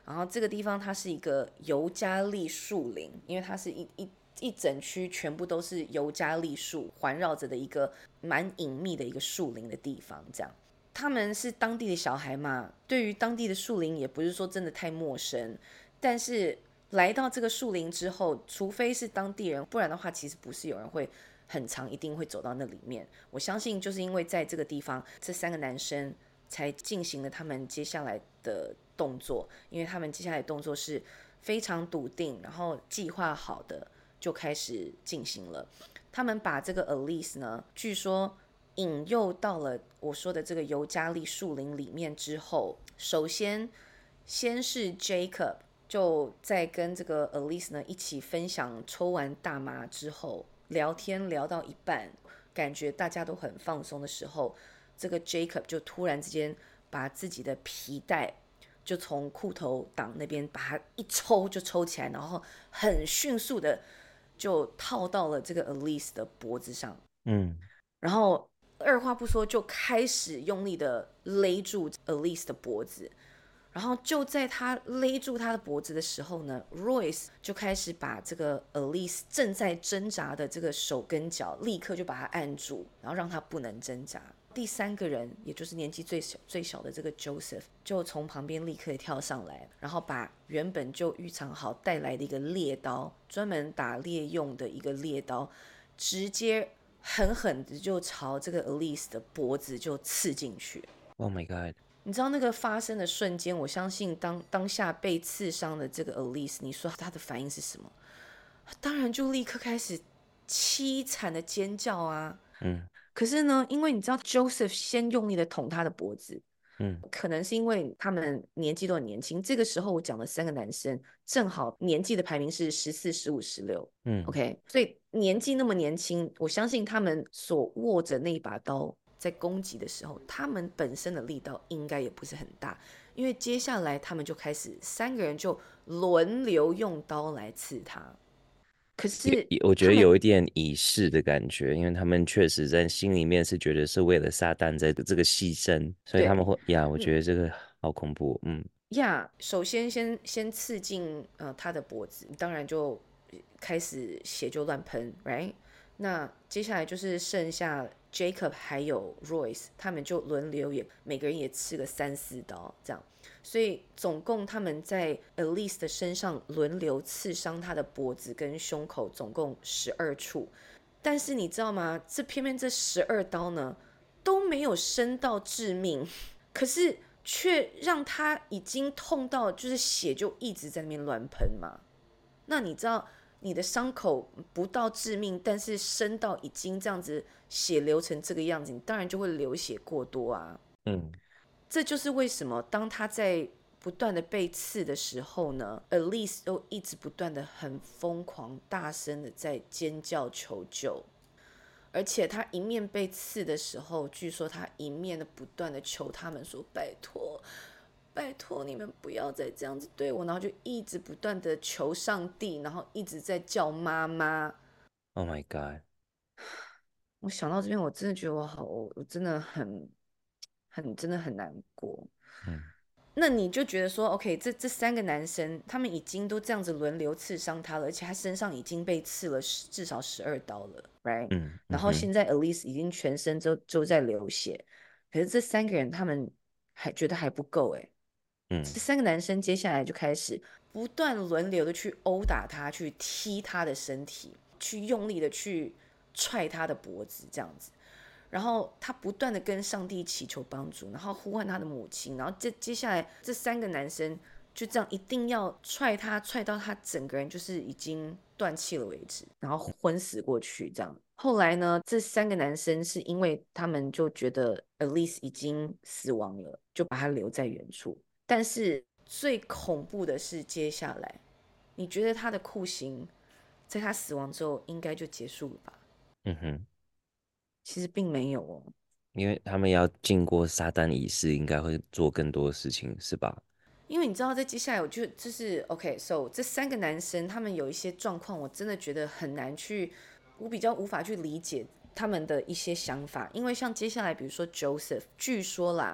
然后这个地方它是一个尤加利树林，因为它是一一一整区全部都是尤加利树环绕着的一个蛮隐秘的一个树林的地方。这样，他们是当地的小孩嘛，对于当地的树林也不是说真的太陌生，但是来到这个树林之后，除非是当地人，不然的话其实不是有人会很常一定会走到那里面。我相信就是因为在这个地方，这三个男生才进行了他们接下来的动作，因为他们接下来的动作是非常笃定，然后计划好的就开始进行了。他们把这个 Elise 呢，据说引诱到了我说的这个尤加利树林里面之后，首先先是 Jacob 就在跟这个 Elise 呢一起分享抽完大麻之后，聊天聊到一半，感觉大家都很放松的时候，这个 Jacob 就突然之间把自己的皮带就从裤头裆那边把它一抽就抽起来，然后很迅速的就套到了这个 Elise 的脖子上， 嗯， 然后二话不说就开始用力的勒住 Elise 的脖子。然后就在他勒住他的脖子的时候呢 Royce 就开始把这个 Elise 正在挣扎的这个手跟脚立刻就把他按住，然后让他不能挣扎。第三个人也就是年纪最小最小的这个 Joseph 就从旁边立刻跳上来，然后把原本就预藏好带来的一个猎刀，专门打猎用的一个猎刀，直接狠狠的就朝这个 Elise 的脖子就刺进去。 Oh my god， 你知道那个发生的瞬间，我相信当当下被刺伤的这个 Elise， 你说他的反应是什么？当然就立刻开始凄惨的尖叫啊。 嗯可是呢，因为你知道 Joseph 先用力的捅他的脖子， 嗯可能是因为他们年纪都很年轻。这个时候我讲的三个男生正好年纪的排名是十四、十五、十六。 嗯 OK， 所以年纪那么年轻，我相信他们所握着那一把刀在攻击的时候，他们本身的力道应该也不是很大，因为接下来他们就开始三个人就轮流用刀来刺他。可是我觉得他们有一点仪式的感觉，因为他们确实在心里面是觉得是为了撒旦在这个牺牲，所以他们会呀，我觉得这个好恐怖，嗯呀，首先先先刺进呃他的脖子，当然就开始血就乱喷 ，right？ 那接下来就是剩下 Jacob 还有 Royce， 他们就轮流也每个人也刺个三四刀这样，所以总共他们在 Elise 的身上轮流刺伤他的脖子跟胸口，总共十二处。但是你知道吗？这偏偏这十二刀呢都没有深到致命，可是却让他已经痛到就是血就一直在那边乱喷嘛。那你知道你的伤口不到致命，但是深到已经这样子血流成这个样子，你当然就会流血过多啊。 嗯， 这就是为什么当他在不断的被刺的时候呢 Elise 都一直不断的很疯狂大声的在尖叫求救。而且他一面被刺的时候，据说他一面的不断的求他们说拜托拜托你们不要再这样子对我，然后就一直不断的求上帝，然后一直在叫妈妈。 Oh my god， 我想到这边我真的觉得我好，我真的很很真的很难过。 嗯那你就觉得说 OK， 这这三个男生他们已经都这样子轮流刺伤他了，而且他身上已经被刺了至少十二刀了 right？ 嗯， 然后现在 Elise 已经全身都都在流血，可是这三个人他们还觉得还不够哎。 嗯这三个男生接下来就开始不断轮流的去殴打他，去踢他的身体，去用力的去踹他的脖子这样子。然后他不断的跟上帝祈求帮助，然后呼唤他的母亲，然后接接下来这三个男生就这样一定要踹他，踹到他整个人就是已经断气了为止，然后昏死过去这样。后来呢，这三个男生是因为他们就觉得 Elise 已经死亡了，就把他留在原处。但是最恐怖的是接下来，你觉得他的酷刑在他死亡之后应该就结束了吧？ 嗯哼， 其实并没有哦。 因为他们要经过撒旦仪式，应该会做更多事情，是吧？ 因为你知道，在接下来，我就就是 OK，so 这三个男生他们有一些状况，我真的觉得很难去，我比较无法去理解他们的一些想法。因为像接下来，比如说 Joseph， 据说啦，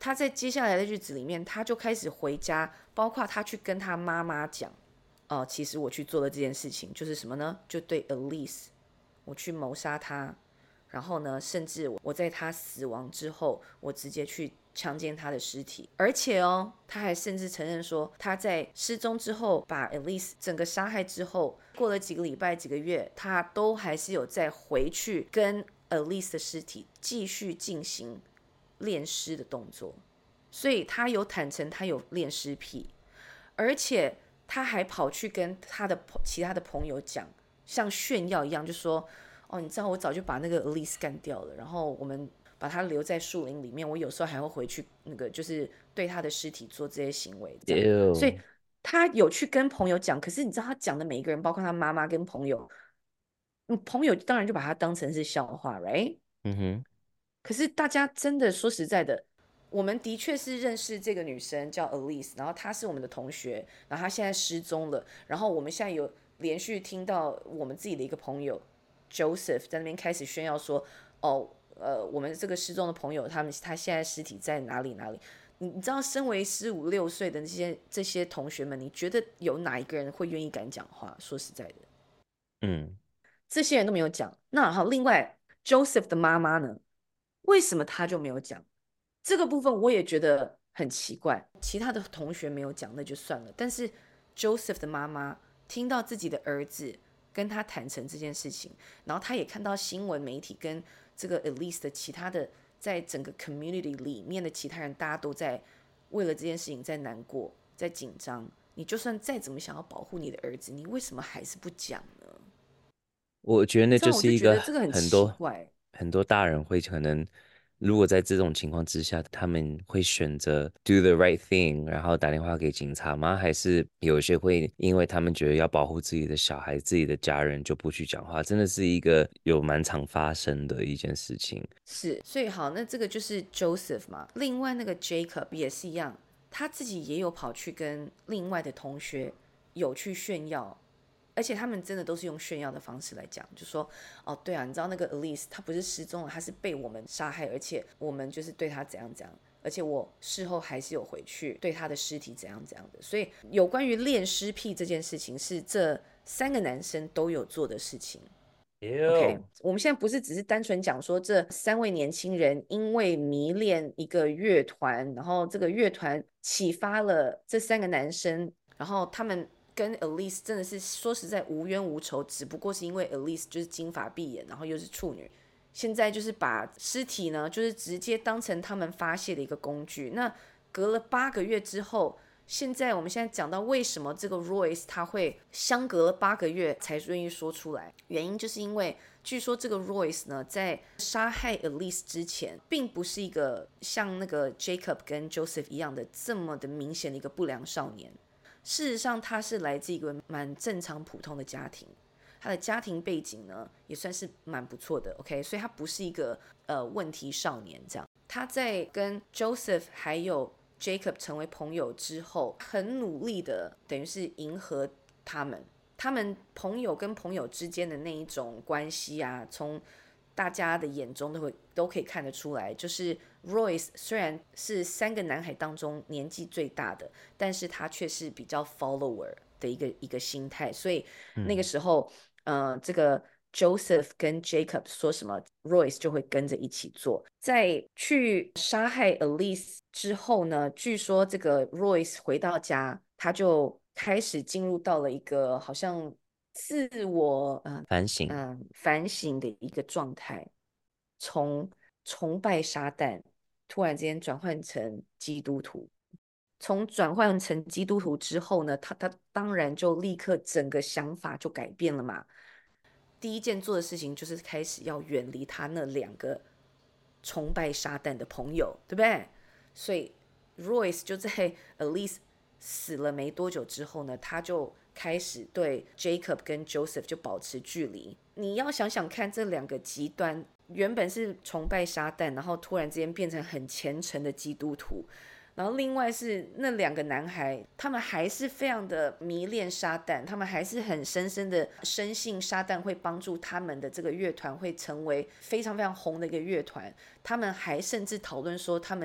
他在接下来的日子里面，他就开始回家，包括他去跟他妈妈讲，哦、呃，其实我去做了这件事情，就是什么呢？就对 Elise， 我去谋杀他，然后呢，甚至我在他死亡之后，我直接去强奸他的尸体，而且哦，他还甚至承认说，他在失踪之后，把 Elise 整个杀害之后，过了几个礼拜、几个月，他都还是有再回去跟 Elise 的尸体继续进行恋尸的动作，所以他有坦诚他有恋尸癖，而且他还跑去跟他的其他的朋友讲，像炫耀一样，就说哦，你知道我早就把那个 Elise 干掉了，然后我们把他留在树林里面，我有时候还会回去那个就是对他的尸体做这些行为这样，所以他有去跟朋友讲，可是你知道他讲的每一个人，包括他妈妈跟朋友，朋友当然就把他当成是笑话 right。 嗯哼。 可是大家真的说实在的，我们的确是认识这个女生叫 Elise， 然后她是我们的同学，然后她现在失踪了，然后我们现在有连续听到我们自己的一个朋友 Joseph 在那边开始炫耀说，哦，呃，我们这个失踪的朋友，他们他现在尸体在哪里哪里？你你知道，身为十五六岁的这些这些同学们，你觉得有哪一个人会愿意敢讲话？说实在的， 嗯， 这些人都没有讲。那好，另外 Joseph 的妈妈呢？为什么他就没有讲？这个部分我也觉得很奇怪。其他的同学没有讲，那就算了。但是 Joseph 的妈妈听到自己的儿子跟他坦诚这件事情，然后他也看到新闻媒体跟这个 Elise 的其他的在整个 community 里面的其他人，大家都在为了这件事情在难过，在紧张。你就算再怎么想要保护你的儿子，你为什么还是不讲呢？ 我觉得那就是一个很多很多大人会可能，如果在这种情况之下，他们会选择 do the right thing， 然后打电话给警察吗？还是有些会因为他们觉得要保护自己的小孩、自己的家人，就不去讲话？真的是一个有蛮常发生的一件事情。 是，所以好，那这个就是 Joseph 嘛。另外那个 Jacob 也是一样，他自己也有跑去跟另外的同学有去炫耀。而且他们真的都是用炫耀的方式来讲，就说哦，对啊，你知道那个 Elise 她不是失踪了，她是被我们杀害，而且我们就是对她怎样怎样，而且我事后还是有回去对她的尸体怎样怎样的。所以有关于恋尸癖这件事情，是这三个男生都有做的事情。OK， 我们现在不是只是单纯讲说这三位年轻人因为迷恋一个乐团，然后这个乐团启发了这三个男生，然后他们跟 Elise 真的是说实在无冤无仇，只不过是因为 Elise 就是金发碧眼，然后又是处女，现在就是把尸体呢，就是直接当成他们发泄的一个工具。那隔了八个月之后，现在我们现在讲到为什么这个 Royce 他会相隔了八个月才愿意说出来，原因就是因为据说这个 Royce 呢，在杀害 Elise 之前，并不是一个像那个 Jacob 跟 Joseph 一样的这么的明显的一个不良少年。事实上他是来自一个蛮正常普通的家庭，他的家庭背景呢也算是蛮不错的 OK， 所以他不是一个呃问题少年这样。他在跟 Joseph 还有 Jacob 成为朋友之后，很努力的等于是迎合他们，他们朋友跟朋友之间的那一种关系啊，从大家的眼中都会都可以看得出来，就是 Royce 虽然是三个男孩当中年纪最大的，但是他却是比较 follower 的一个一个心态，所以那个时候、嗯、呃，这个 Joseph 跟 Jacob 说什么 Royce 就会跟着一起做。在去杀害 Elise 之后呢，据说这个 Royce 回到家，他就开始进入到了一个好像自我、呃、 反省、 呃、反省的一个状态，从崇拜撒旦突然之间转换成基督徒。从转换成基督徒之后呢，他他当然就立刻整个想法就改变了嘛。第一件做的事情就是开始要远离他那两个崇拜撒旦的朋友，对不对？所以 Royce 就在 Elise 死了没多久之后呢，他就开始对 Jacob 跟 Joseph 就保持距离。你要想想看，这两个极端原本是崇拜撒旦，然后突然之间变成很虔诚的基督徒，然后另外是那两个男孩，他们还是非常的迷恋撒旦，他们还是很深深的深信撒旦会帮助他们的这个乐团会成为非常非常红的一个乐团，他们还甚至讨论说他们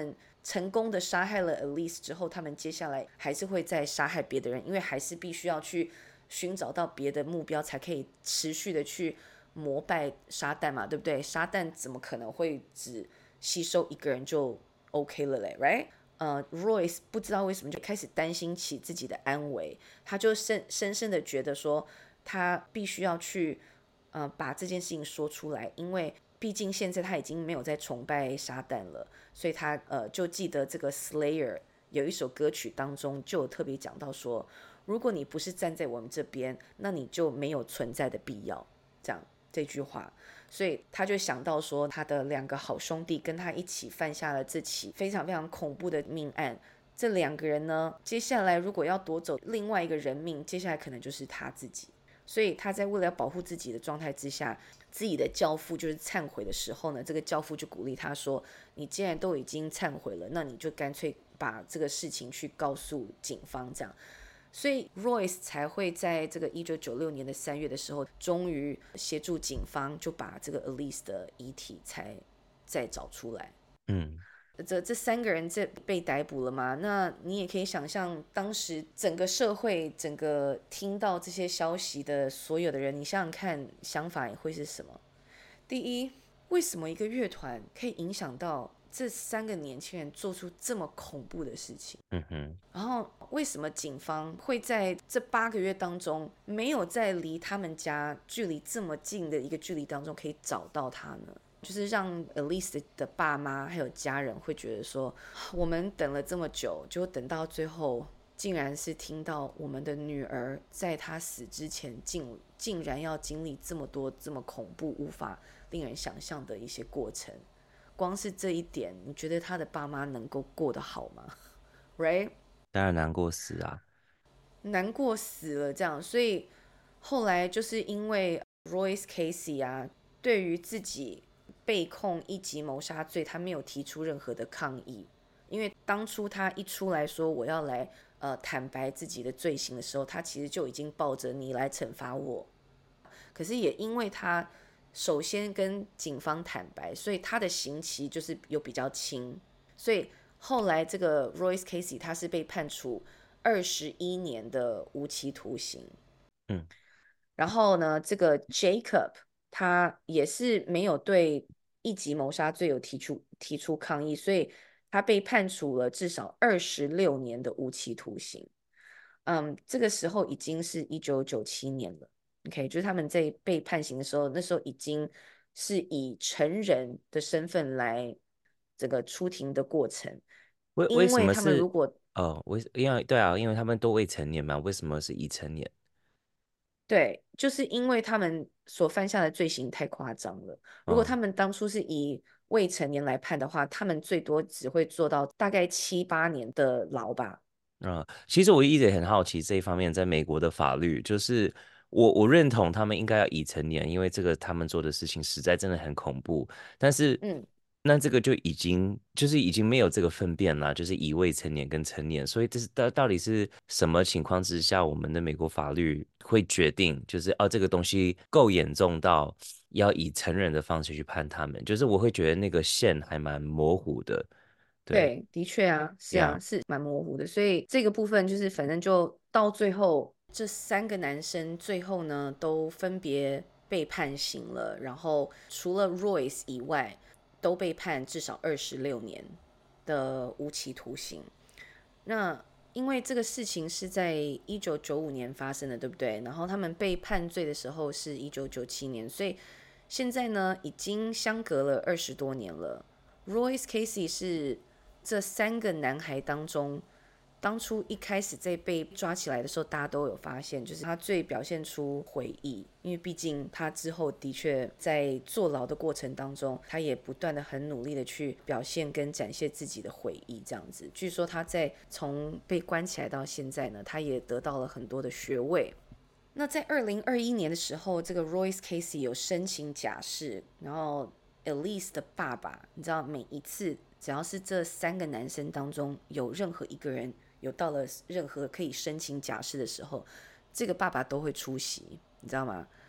成功的杀害了 Elise 之后，他们接下来还是会再杀害别的人，因为还是必须要去寻找到别的目标，才可以持续的去膜拜撒旦嘛，对不对？撒旦怎么可能会只吸收一个人就 OK 了嘞 ，right？ 呃 ，Royce 不知道为什么就开始担心起自己的安危，他就深深深的觉得说，他必须要去呃把这件事情说出来，因为毕竟现在他已经没有在崇拜撒旦了，所以他呃就记得这个 Slayer 有一首歌曲当中就有特别讲到说，如果你不是站在我们这边，那你就没有存在的必要，这样这句话，所以他就想到说，他的两个好兄弟跟他一起犯下了这起非常非常恐怖的命案。这两个人呢，接下来如果要夺走另外一个人命，接下来可能就是他自己。所以他在为了要保护自己的状态之下，自己的教父就是忏悔的时候呢，这个教父就鼓励他说，你既然都已经忏悔了，那你就干脆把这个事情去告诉警方，这样。所以 Royce 才会在这个一九九六年的三月的时候，终于协助警方就把这个 Elise 的遗体才再找出来。 嗯， 这这三个人这被逮捕了嘛？那你也可以想象，当时整个社会、整个听到这些消息的所有的人，你想想看，想法会是什么？第一，为什么一个乐团可以影响到这三个年轻人做出这么恐怖的事情？ 嗯哼， 然后为什么警方会在这八个月当中，没有在离他们家距离这么近的一个距离当中可以找到他呢？就是让 Elise 的爸妈还有家人会觉得说，我们等了这么久，就等到最后竟然是听到我们的女儿在她死之前竟竟然要经历这么多这么恐怖无法令人想象的一些过程。光是这一点，你觉得他的爸妈能够过得好吗？ Right？ 当然难过死啊， 难过死了这样。所以后来就是因为 Royce Casey 啊，对于自己被控一级谋杀罪，他没有提出任何的抗议，因为当初他一出来说我要来呃坦白自己的罪行的时候，他其实就已经抱着你来惩罚我。可是也因为他首先跟警方坦白，所以他的刑期就是有比较轻，所以后来这个 Royce Casey 他是被判处二十一年的无期徒刑。 嗯， 然后呢，这个 Jacob 他也是没有对一级谋杀罪有提出提出抗议，所以他被判处了至少二十六年的无期徒刑。嗯，这个时候已经是一九九七年了。OK， 就是他们在被判刑的时候，那时候已经是以成人的身份来这个出庭的过程， 为为因为他们什么是如果哦？为因为对啊，因为他们都未成年嘛，为什么是已成年？ 对，就是因为他们所犯下的罪行太夸张了。如果他们当初是以未成年来判的话，他们最多只会做到大概七八年的牢吧。 嗯，其实我一直也很好奇这一方面，在美国的法律，就是我我认同他们应该要已成年，因为这个他们做的事情实在真的很恐怖。但是， 嗯， 那这个就已经就是已经没有这个分辨了，就是以未成年跟成年。所以这是到到底是什么情况之下，我们的美国法律会决定，就是哦这个东西够严重到要以成人的方式去判他们？就是我会觉得那个线还蛮模糊的。对对，的确啊，是啊， 呀， 是蛮模糊的。所以这个部分就是反正就到最后，这三个男生最后呢都分别被判刑了，然后除了 Royce 以外，都被判至少二十六年的无期徒刑。那因为这个事情是在一九九五年发生的，对不对？然后他们被判罪的时候是一九九七年，所以现在呢已经相隔了二十多年了。Royce Casey 是这三个男孩当中，当初一开始在被抓起来的时候，大家都有发现，就是他最表现出悔意，因为毕竟他之后的确在坐牢的过程当中，他也不断的很努力的去表现跟展现自己的悔意，这样子。据说他在从被关起来到现在呢，他也得到了很多的学位。那在二零二一年的时候，这个 Royce Casey 有申请假释，然后 Elise 的爸爸，你知道每一次只要是这三个男生当中有任何一个人有到了任何可以申请假释的时候，这个爸爸都会出席，你知道吗？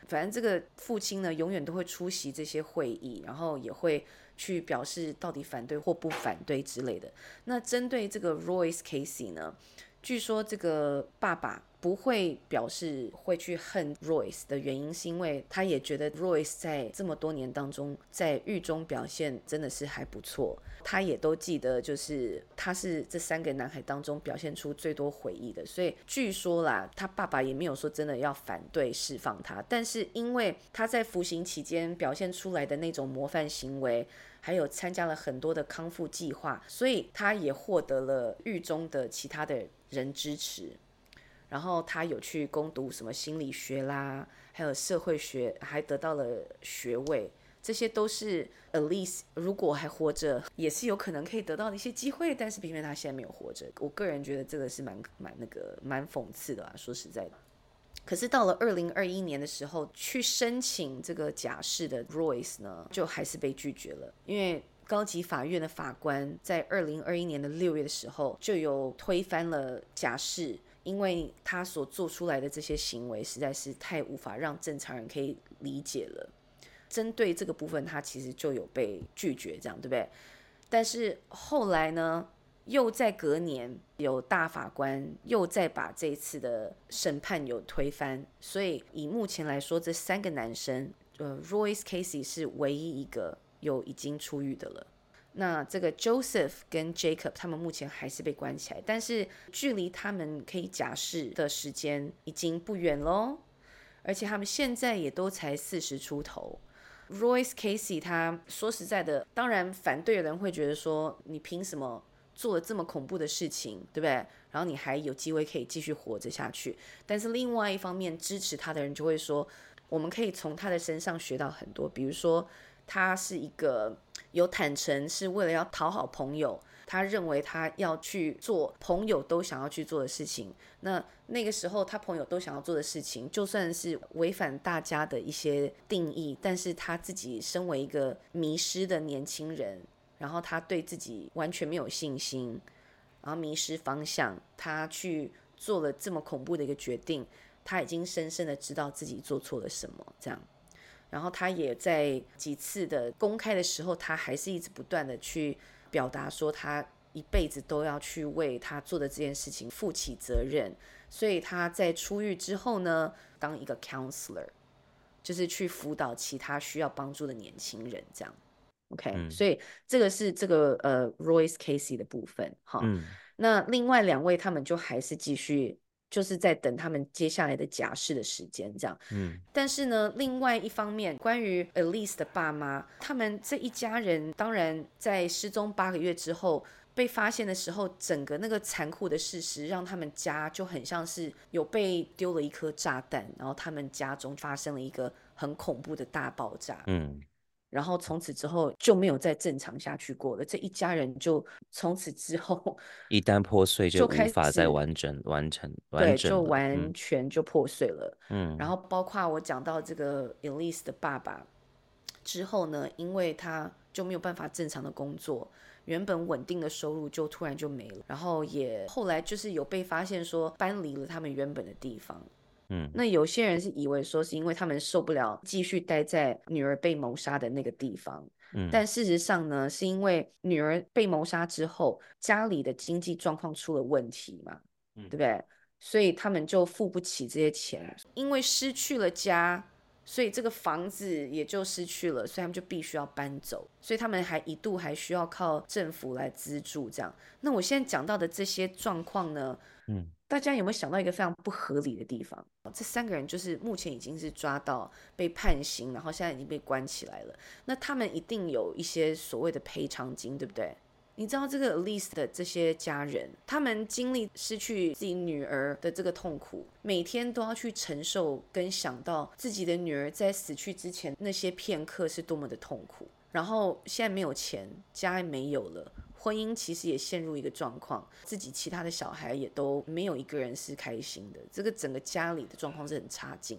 反正这个父亲呢，永远都会出席这些会议，然后也会去表示到底反对或不反对之类的。那针对这个 Royce Casey 呢，据说这个爸爸不会表示会去恨 Royce 的原因，是因为他也觉得 Royce 在这么多年当中在狱中表现真的是还不错，他也都记得就是他是这三个男孩当中表现出最多回忆的，所以据说啦，他爸爸也没有说真的要反对释放他，但是因为他在服刑期间表现出来的那种模范行为，还有参加了很多的康复计划，所以他也获得了狱中的其他的人支持。然后他有去攻读什么心理学啦，还有社会学，还得到了学位，这些都是 Elise 如果还活着也是有可能可以得到的一些机会，但是偏偏他现在没有活着，我个人觉得这个是蛮蛮那个蛮讽刺的啦，说实在的。可是到了二零二一年的时候，去申请这个假释的 Royce 呢，就还是被拒绝了，因为高级法院的法官在二零二一年的六月的时候就有推翻了假释，因为他所做出来的这些行为实在是太无法让正常人可以理解了。针对这个部分，他其实就有被拒绝，这样对不对？但是后来呢，又在隔年有大法官又再把这一次的审判有推翻，所以以目前来说，这三个男生，呃 ，Royce Casey 是唯一一个有已经出狱的了。那这个 Joseph 跟 Jacob 他们目前还是被关起来，但是距离他们可以假释的时间已经不远咯，而且他们现在也都才四十出头。Royce Casey 他说实在的，当然反对的人会觉得说，你凭什么做了这么恐怖的事情，对不对？然后你还有机会可以继续活着下去。但是另外一方面，支持他的人就会说，我们可以从他的身上学到很多，比如说他是一个有坦诚，是为了要讨好朋友，他认为他要去做朋友都想要去做的事情。那那个时候他朋友都想要做的事情，就算是违反大家的一些定义，但是他自己身为一个迷失的年轻人，然后他对自己完全没有信心，然后迷失方向，他去做了这么恐怖的一个决定，他已经深深的知道自己做错了什么，这样。然后他也在几次的公开的时候，他还是一直不断的去表达说，他一辈子都要去为他做的这件事情负起责任。所以他在出狱之后呢，当一个 counselor， 就是去辅导其他需要帮助的年轻人，这样。OK，、嗯、所以这个是这个呃 Royce Casey 的部分哈、嗯。那另外两位他们就还是继续。就是在等他们接下来的假释的时间这样，嗯，但是呢，另外一方面，关于 Elise 的爸妈，他们这一家人，当然在失踪八个月之后被发现的时候，整个那个残酷的事实，让他们家就很像是有被丢了一颗炸弹，然后他们家中发生了一个很恐怖的大爆炸，嗯。然后从此之后就没有再正常下去过了，这一家人就从此之后一旦破碎就无法再完整完成完整了， 对，就完全就破碎了。嗯，然后包括我讲到这个 Elise 的爸爸之后呢，因为他就没有办法正常的工作，原本稳定的收入就突然就没了，然后也后来就是有被发现说搬离了他们原本的地方。嗯，那有些人是以为说是因为他们受不了继续待在女儿被谋杀的那个地方，嗯，但事实上呢，是因为女儿被谋杀之后，家里的经济状况出了问题嘛，嗯，对不对？所以他们就付不起这些钱，因为失去了家，所以这个房子也就失去了，所以他们就必须要搬走，所以他们还一度还需要靠政府来资助这样。那我现在讲到的这些状况呢，嗯，大家有没有想到一个非常不合理的地方？这三个人就是目前已经是抓到被判刑，然后现在已经被关起来了，那他们一定有一些所谓的赔偿金，对不对？你知道这个 Elise 的这些家人，他们经历失去自己女儿的这个痛苦，每天都要去承受跟想到自己的女儿在死去之前那些片刻是多么的痛苦，然后现在没有钱，家也没有了，婚姻其实也陷入一个状况，自己其他的小孩也都没有一个人是开心的，这个整个家里的状况是很差劲的。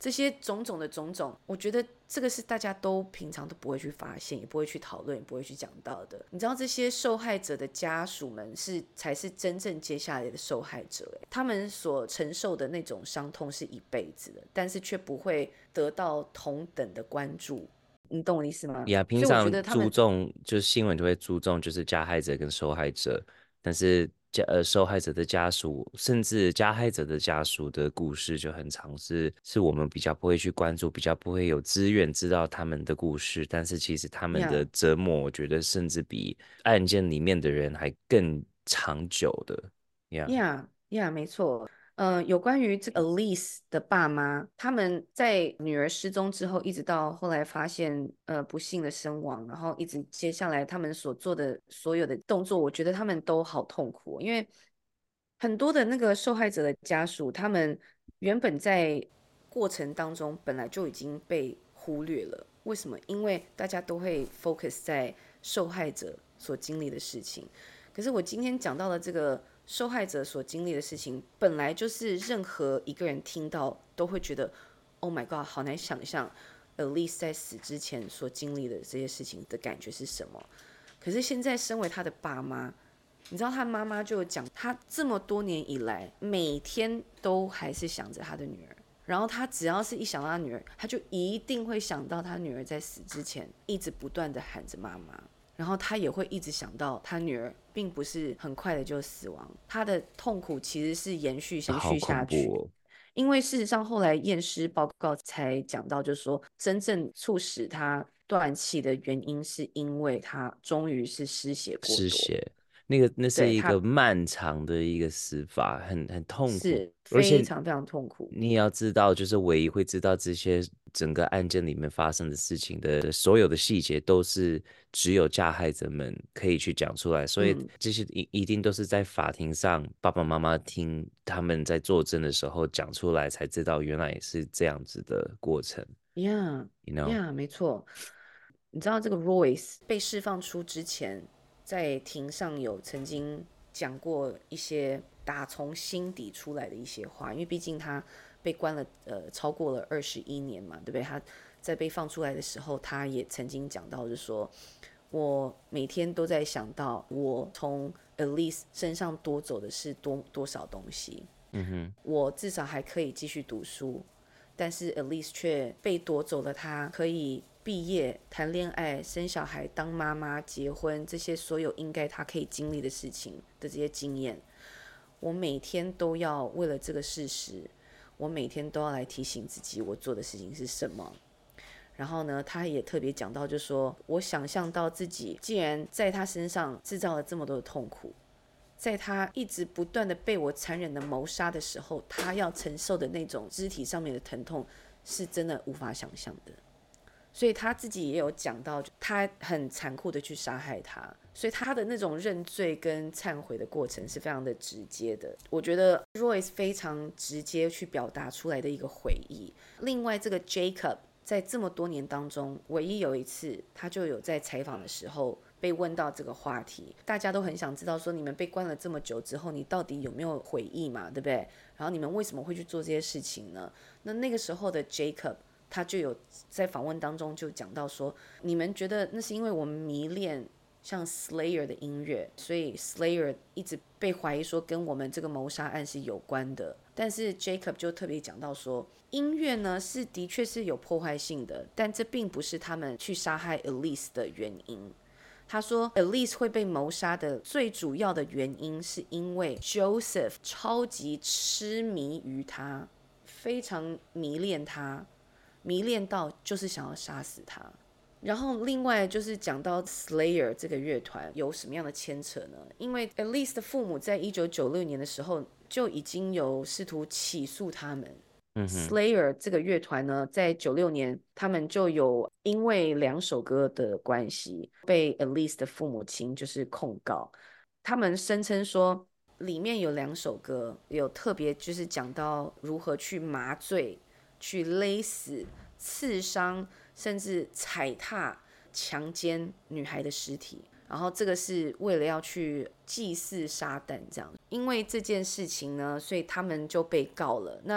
这些种种的种种，我觉得这个是大家都平常都不会去发现，也不会去讨论，也不会去讲到的。你知道这些受害者的家属们是才是真正接下来的受害者，他们所承受的那种伤痛是一辈子的，但是却不会得到同等的关注。你懂我意思吗？ 呀、yeah, 平常注重就是新闻就会注重就是加害者跟受害者，但是呃受害者的家属甚至加害者的家属的故事就很常是是我们比较不会去关注，比较不会有资源知道他们的故事，但是其实他们的折磨，我觉得甚至比案件里面的人还更长久的。呀呀呀，没错。呃，有关于这个 Elise 的爸妈，他们在女儿失踪之后，一直到后来发现呃不幸的身亡，然后一直接下来他们所做的所有的动作，我觉得他们都好痛苦，因为很多的那个受害者的家属，他们原本在过程当中本来就已经被忽略了。为什么？因为大家都会 focus 在受害者所经历的事情。可是我今天讲到的这个受害者所经历的事情，本来就是任何一个人听到都会觉得 Oh my god 好难想象 Elise 在死之前所经历的这些事情的感觉是什么。可是现在身为他的爸妈，你知道他妈妈就讲，他这么多年以来每天都还是想着他的女儿，然后他只要是一想到他女儿，他就一定会想到他女儿在死之前一直不断的喊着妈妈，然后他也会一直想到他女儿并不是很快的就死亡，他的痛苦其实是延续延续下去。 哦、 因为事实上后来验尸报告才讲到，就是说真正促使他断气的原因是因为他终于是失血过多。 失血，那个那是一个漫长的一个死法，很很痛苦， 是非常非常痛苦。 你也要知道，就是唯一会知道这些整个案件里面发生的事情的所有的细节，都是只有加害者们可以去讲出来，所以这些一一定都是在法庭上爸爸妈妈听他们在作证的时候讲出来，才知道原来是这样子的过程。 Yeah, you know? yeah, 没错。你知道这个 Royce 被释放出之前，在庭上有曾经讲过一些打从心底出来的一些话，因为毕竟他被关了呃超过了二十一年嘛，对不对？他在被放出来的时候，他也曾经讲到，就是说我每天都在想到我从 Elise 身上夺走的是多多少东西。 嗯哼， 我至少还可以继续读书，但是 Elise 却被夺走了他可以毕业、谈恋爱、生小孩、当妈妈、结婚，这些所有应该他可以经历的事情的这些经验。我每天都要为了这个事实，我每天都要来提醒自己我做的事情是什么。然后呢，他也特别讲到，就是说我想象到自己既然在他身上制造了这么多的痛苦，在他一直不断的被我残忍的谋杀的时候，他要承受的那种肢体上面的疼痛是真的无法想象的。所以他自己也有讲到，他很残酷的去杀害他，所以他的那种认罪跟忏悔的过程是非常的直接的。我觉得 Royce 非常直接去表达出来的一个悔意。另外这个 Jacob 在这么多年当中，唯一有一次他就有在采访的时候被问到这个话题，大家都很想知道说，你们被关了这么久之后，你到底有没有悔意嘛，对不对？然后你们为什么会去做这些事情呢？那那个时候的 Jacob他就有在访问当中就讲到说，你们觉得那是因为我们迷恋像 Slayer 的音乐，所以 Slayer 一直被怀疑说跟我们这个谋杀案是有关的。但是 Jacob 就特别讲到说，音乐呢是的确是有破坏性的，但这并不是他们去杀害 Elise 的原因。他说 Elise 会被谋杀的最主要的原因是因为 Joseph 超级痴迷于他，非常迷恋他，迷恋到就是想要杀死他。然后另外就是讲到 Slayer 这个乐团有什么样的牵扯呢？因为 Elise 的父母在一九九六年的时候就已经有试图起诉他们。嗯、Slayer 这个乐团呢，在九六年他们就有因为两首歌的关系被 Elise 的父母亲就是控告。他们声称说里面有两首歌有特别就是讲到如何去麻醉、去勒死、刺伤甚至踩踏强奸女孩的尸体，然后这个是为了要去祭祀撒旦这样。因为这件事情呢，所以他们就被告了。那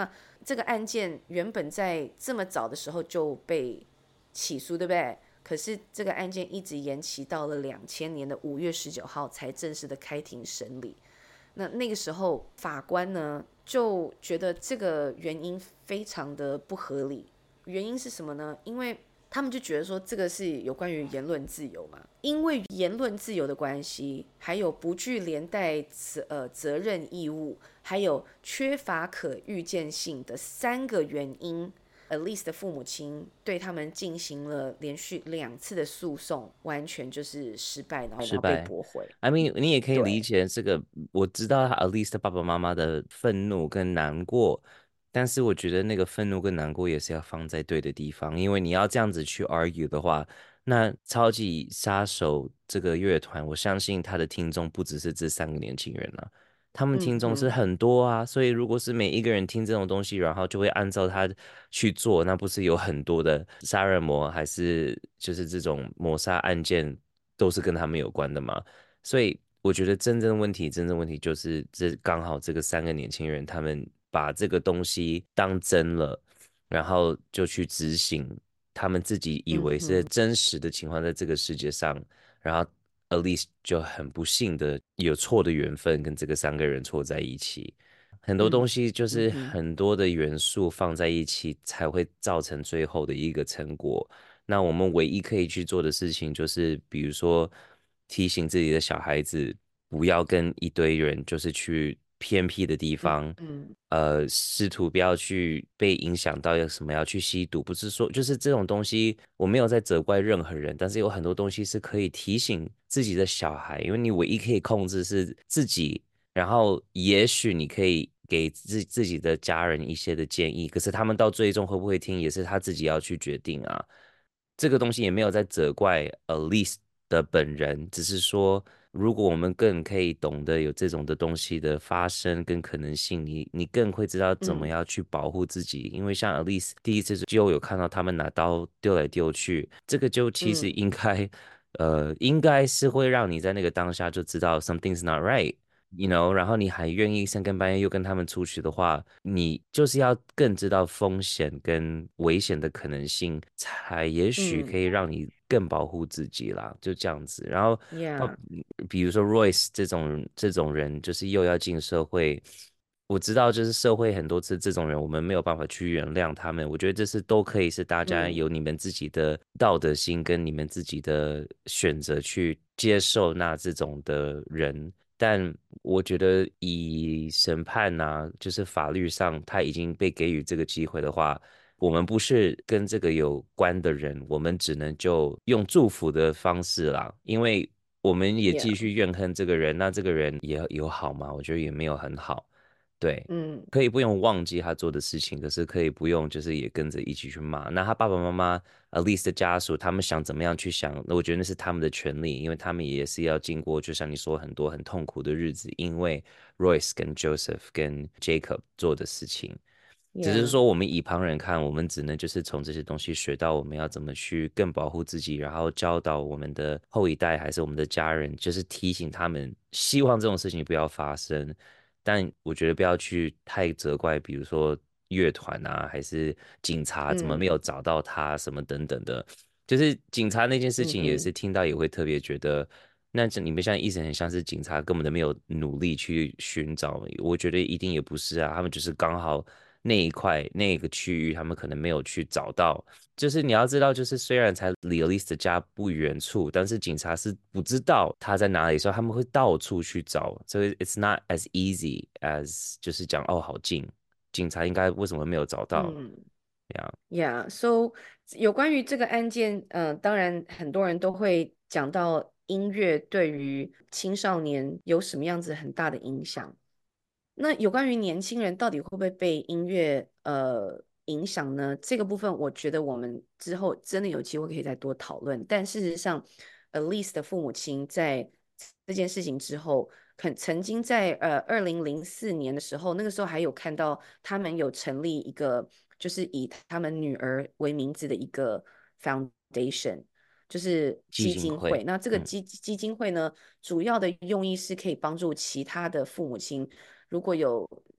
这个案件原本在这么早的时候就被起诉，对不对？可是这个案件一直延期到了两千年的五月十九号才正式的开庭审理。那那个时候法官呢就觉得这个原因非常的不合理。原因是什么呢？因为他们就觉得说这个是有关于言论自由嘛，因为言论自由的关系，还有不具连带责呃责任义务，还有缺乏可预见性的三个原因，Elise 的父母亲对他们进行了连续两次的诉讼，完全就是失败，然后然后被失败。 驳回。 I mean，你也可以理对， 解这个，我知道 Elise 的爸爸妈妈的愤怒跟难过，但是我觉得那个愤怒跟难过也是要放在对的地方，因为你要这样子去 argue 的话，那超级杀手这个乐团，我相信他的听众不只是这三个年轻人了。他们听众是嗯哼， 很多啊，所以如果是每一个人听这种东西，然后就会按照他去做，那不是有很多的杀人魔，还是就是这种谋杀案件都是跟他们有关的嘛？所以我觉得真正问题，真正问题就是这刚好这个三个年轻人，他们把这个东西当真了，然后就去执行他们自己以为是嗯哼， 真实的情况，在这个世界上，然后 Elise 就很不幸的有错的缘分跟这个三个人错在一起。很多东嗯西就是嗯哼， 很多的元素放在一起，才会造成最后的一个成果。那我们唯一可以去做的事情，就是比如说提醒自己的小孩子，不要跟一堆人就是去偏僻的地方， 嗯呃，试图不要去被影响到有什么要去吸毒，不是说就是这种东西，我没有在责怪任何人，但是有很多东西是可以提醒自己的小孩，因为你唯一可以控制是自己。然后也许你可以给自自己的家人一些的建议，可是他们到最终会不会听，也是他自己要去决定啊。这个东西也没有在责怪 Elise 的本人，只是说，如果我们更可以懂得有这种的东西的发生跟可能性，你你更会知道怎么嗯样去保护自己。因为像 Elise 第一次就有看到他们拿刀丢来丢去，这个就其实嗯应该，呃，应该是会让你在那个当下就知道 something's not right。you know，然后你还愿意三更半夜又跟他们出去的话，你就是要更知道风险跟危险的可能性，才也许可嗯以让你更保护自己啦，就这样子。然后，包 ，Yeah， 比如说 Royce 这种这种人，就是又要进社会，我知道就是社会很多次这种人，我们没有办法去原谅他们。我觉得这是都可以是大家嗯有你们自己的道德心跟你们自己的选择去接受那这种的人。但我觉得以审判呐、就是法律上他已经被给予这个机会的话，我们不是跟这个有关的人，我们只能就用祝福的方式啦，因为我们也继 ，Yeah， 续怨恨这个人，那这个人也有好吗？我觉得也没有很好，对。 嗯可以不用忘记他做的事情，可是可以不用就是也跟着一起去骂。那他爸爸妈妈 Elise 的家属，他们想怎么样去想，那我觉得那是他们的权利，因为他们也是要经过，就像你说很多很痛苦的日子，因为 Royce 跟 Joseph 跟 Jacob 做的事情。只是 ，Yeah， 说我们以旁人看，我们只能就是从这些东西学到我们要怎么去更保护自己，然后教导我们的后一代还是我们的家人，就是提醒他们，希望这种事情不要发生。但我觉得不要去太责怪，比如说乐团啊，还是警察怎么没嗯有找到他什么等等的。就是警察那件事情也是嗯哼， 听到也会特别觉得，那这你们现在意思很像是警察根本都没有努力去寻找，我觉得一定也不是啊，他们就是刚好那一块那个区域他们可能没有去找到。就是你要知道，就是虽然才离 Elise 的家不远处，但是警察是不知道他在哪里，所以他们会到处去找，所以 it's not as easy as 就是讲哦好近，警察应该为什么没有找到嗯。 呀？ Yeah，so 有关于这个案件，呃，当然很多人都会讲到音乐对于青少年有什么样子很大的影响。那有关于年轻人到底会不会被音乐呃影响呢？这个部分我觉得我们之后真的有机会可以再多讨论。但事实上，Elise 的父母亲在这件事情之后，肯曾经在呃二零零四年的时候，那个时候还有看到他们有成立一个就是以他们女儿为名字的一个 foundation。就是基基金会， 金会， 那这个嗯， 基基金会呢，主要的用意是可以帮助其他的父母亲，如果有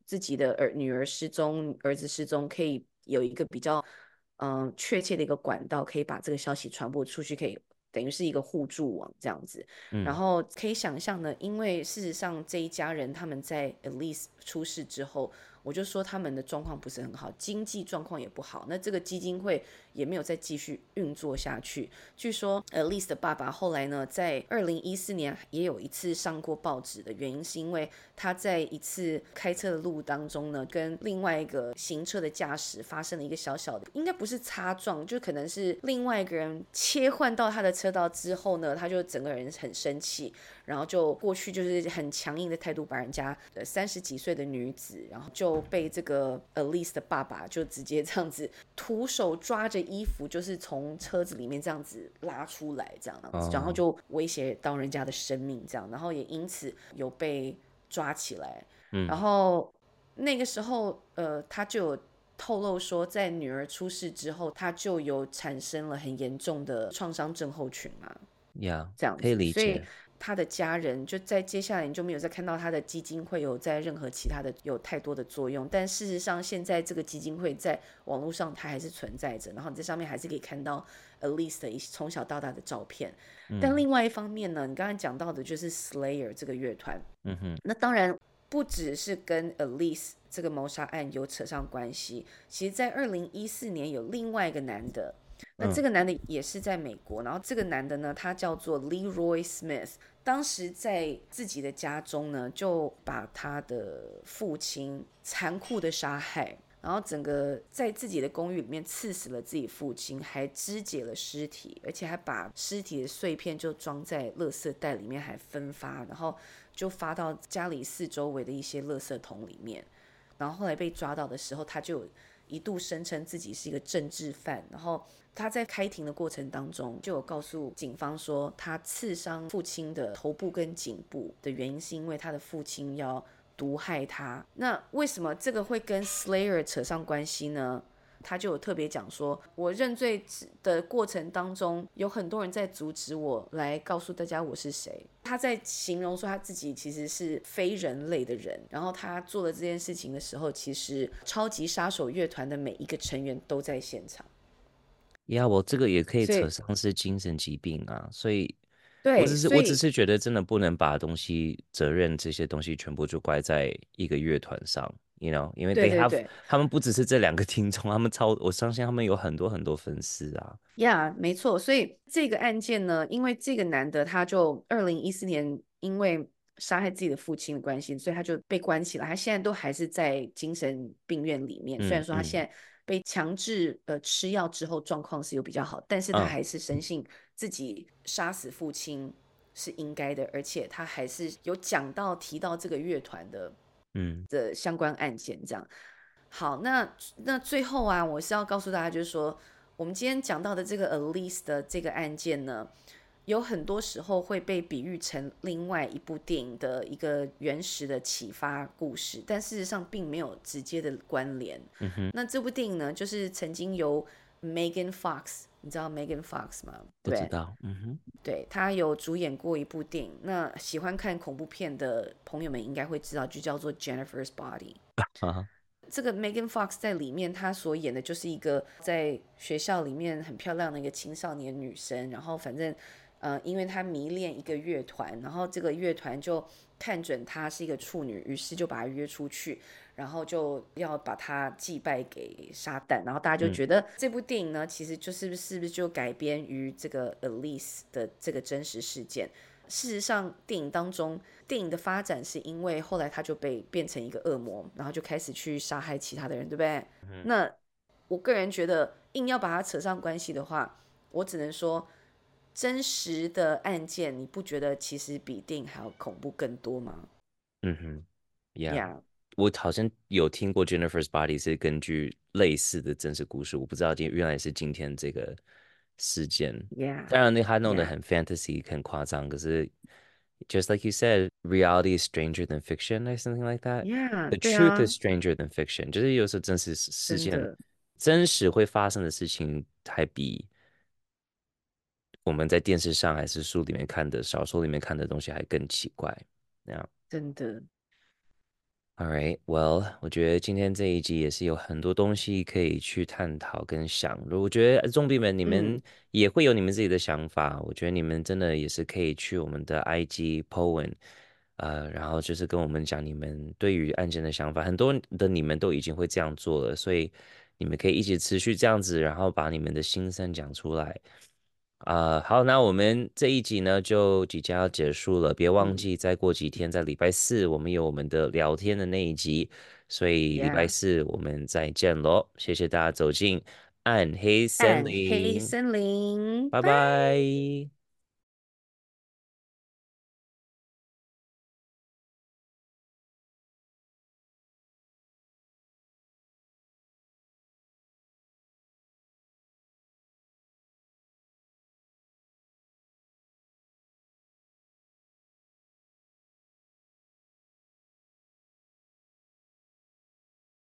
自己的儿女儿失踪、儿子失踪，可以有一个比较嗯、呃确切的一个管道，可以把这个消息传播出去，可以等于是一个互助网这样子。然嗯后可以想象呢，因为事实上这一家人他们在 Elise 出事之后，我就说他们的状况不是很好，经济状况也不好，那这个基金会也没有再继续运作下去。据说 Elise 的爸爸后来呢，在二零一四年也有一次上过报纸的原因，是因为他在一次开车的路当中呢，跟另外一个行车的驾驶发生了一个小小的，应该不是擦撞，就可能是另外一个人切换到他的车道之后呢，他就整个人很生气，然后就过去就是很强硬的态度把人家三十几岁的女子，然后就被这个 Elise 的爸爸就直接这样子徒手抓着衣服，就是从车子里面这样子拉出来，这样子， 哦然后就威胁到人家的生命，这样，然后也因此有被抓起来， 嗯然后那个时候，呃，他就有透露说，在女儿出事之后，他就有产生了很严重的创伤症候群嘛， 呀， 这样可以子，所以理解。 他的家人就在接下来你就没有再看到他的基金会有在任何其他的有太多的作用，但事实上现在这个基金会在网络上它还是存在着，然后你在上面还是可以看到 Elise 的一些从小到大的照片。但嗯另外一方面呢，你刚才讲到的就是 Slayer 这个乐团， 嗯哼那当然不只是跟 Elise 这个谋杀案有扯上关系，其实在二零一四年有另外一个男的，那这个男的也是在美国，然后这个男的呢，他叫做 Leroy Smith， 当时在自己的家中呢，就把他的父亲残酷的杀害，然后整个在自己的公寓里面刺死了自己父亲，还肢解了尸体，而且还把尸体的碎片就装在垃圾袋里面，还分发，然后就发到家里四周围的一些垃圾桶里面。然后后来被抓到的时候，他就一度声称自己是一个政治犯，然后他在开庭的过程当中就有告诉警方说，他刺伤父亲的头部跟颈部的原因是因为他的父亲要毒害他。那为什么这个会跟 Slayer 扯上关系呢？他就有特别讲说，我认罪的过程当中，有很多人在阻止我来告诉大家我是谁。他在形容说他自己其实是非人类的人，然后他做了这件事情的时候，其实超级杀手乐团的每一个成员都在现场。 呀，我这个也可以所以扯上是精神疾病啊，所以我对， 只是所以我只是觉得真的不能把东西责任这些东西全部就怪在一个乐团上，you know，因为 they 对对 have 对他们不只是这两个听众，他们超我相信他们有很多很多粉丝啊。 呀， yeah, 没错。所以这个案件呢，因为这个男的他就二零一四年因为杀害自己的父亲的关系，所以他就被关起来。他现在都还是在精神病院里面。虽然嗯嗯说他现在被强制呃吃药之后状况是有比较好，但是他嗯还是深信自己杀死父亲是应该的，而且他还是有讲到提到这个乐团的嗯的相关案件这样。好，那那最后啊，我是要告诉大家，就是说，我们今天讲到的这个 Elise 的这个案件呢，有很多时候会被比喻成另外一部电影的一个原始的启发故事，但事实上并没有直接的关联。 嗯哼， 那这部电影呢，就是曾经由 Megan Fox， 你知道 Megan Fox 吗？对不知道，嗯哼， 对，她有主演过一部电影，那喜欢看恐怖片的朋友们应该会知道，就叫做 Jennifer's Body。 啊这个 Megan Fox 在里面，她所演的就是一个在学校里面很漂亮的一个青少年女生，然后反正，呃，因为她迷恋一个乐团，然后这个乐团就看准她是一个处女，于是就把她约出去，然后就要把她祭拜给撒旦，然后大家就嗯觉得这部电影呢，其实就是是不是就改编于这个 Elise 的这个真实事件。事实上，电影当中，电影的发展是因为后来他就被变成一个恶魔，然后就开始去杀害其他的人，对不对？ 嗯那我个人觉得，硬要把它扯上关系的话，我只能说，真实的案件，你不觉得其实比电影还要恐怖更多吗？ 嗯哼，Yeah， 呀、 我好像有听过 Jennifer's Body 是根据类似的真实故事，我不知道今原来是今天这个事件。 yeah, 当然，那他弄得 yeah, 很 fantasy 很夸张，可是 just like you said, reality is stranger than fiction or something like that. yeah, The 对 truth 啊， is stranger than fiction，就是有时候真实事件、 真的， 真实会发生的事情，还比我们在电视上还是书里面看的、小说里面看的东西还更奇怪。那样， 真的。 All right, well，我觉得今天这一集也是有很多东西可以去探讨跟想。我觉得重币们你们嗯也会有你们自己的想法，我觉得你们真的也是可以去我们的 I G po 文，呃，然后就是跟我们讲你们对于案件的想法。很多的你们都已经会这样做了，所以你们可以一直持续这样子，然后把你们的心声讲出来。啊、好，那我们这一集呢就即将要结束了，别忘嗯记再过几天，在礼拜四我们有我们的聊天的那一集，所以礼拜 ，Yeah， 四我们再见喽，谢谢大家走进暗黑森暗黑林， 森林， 拜拜。 拜。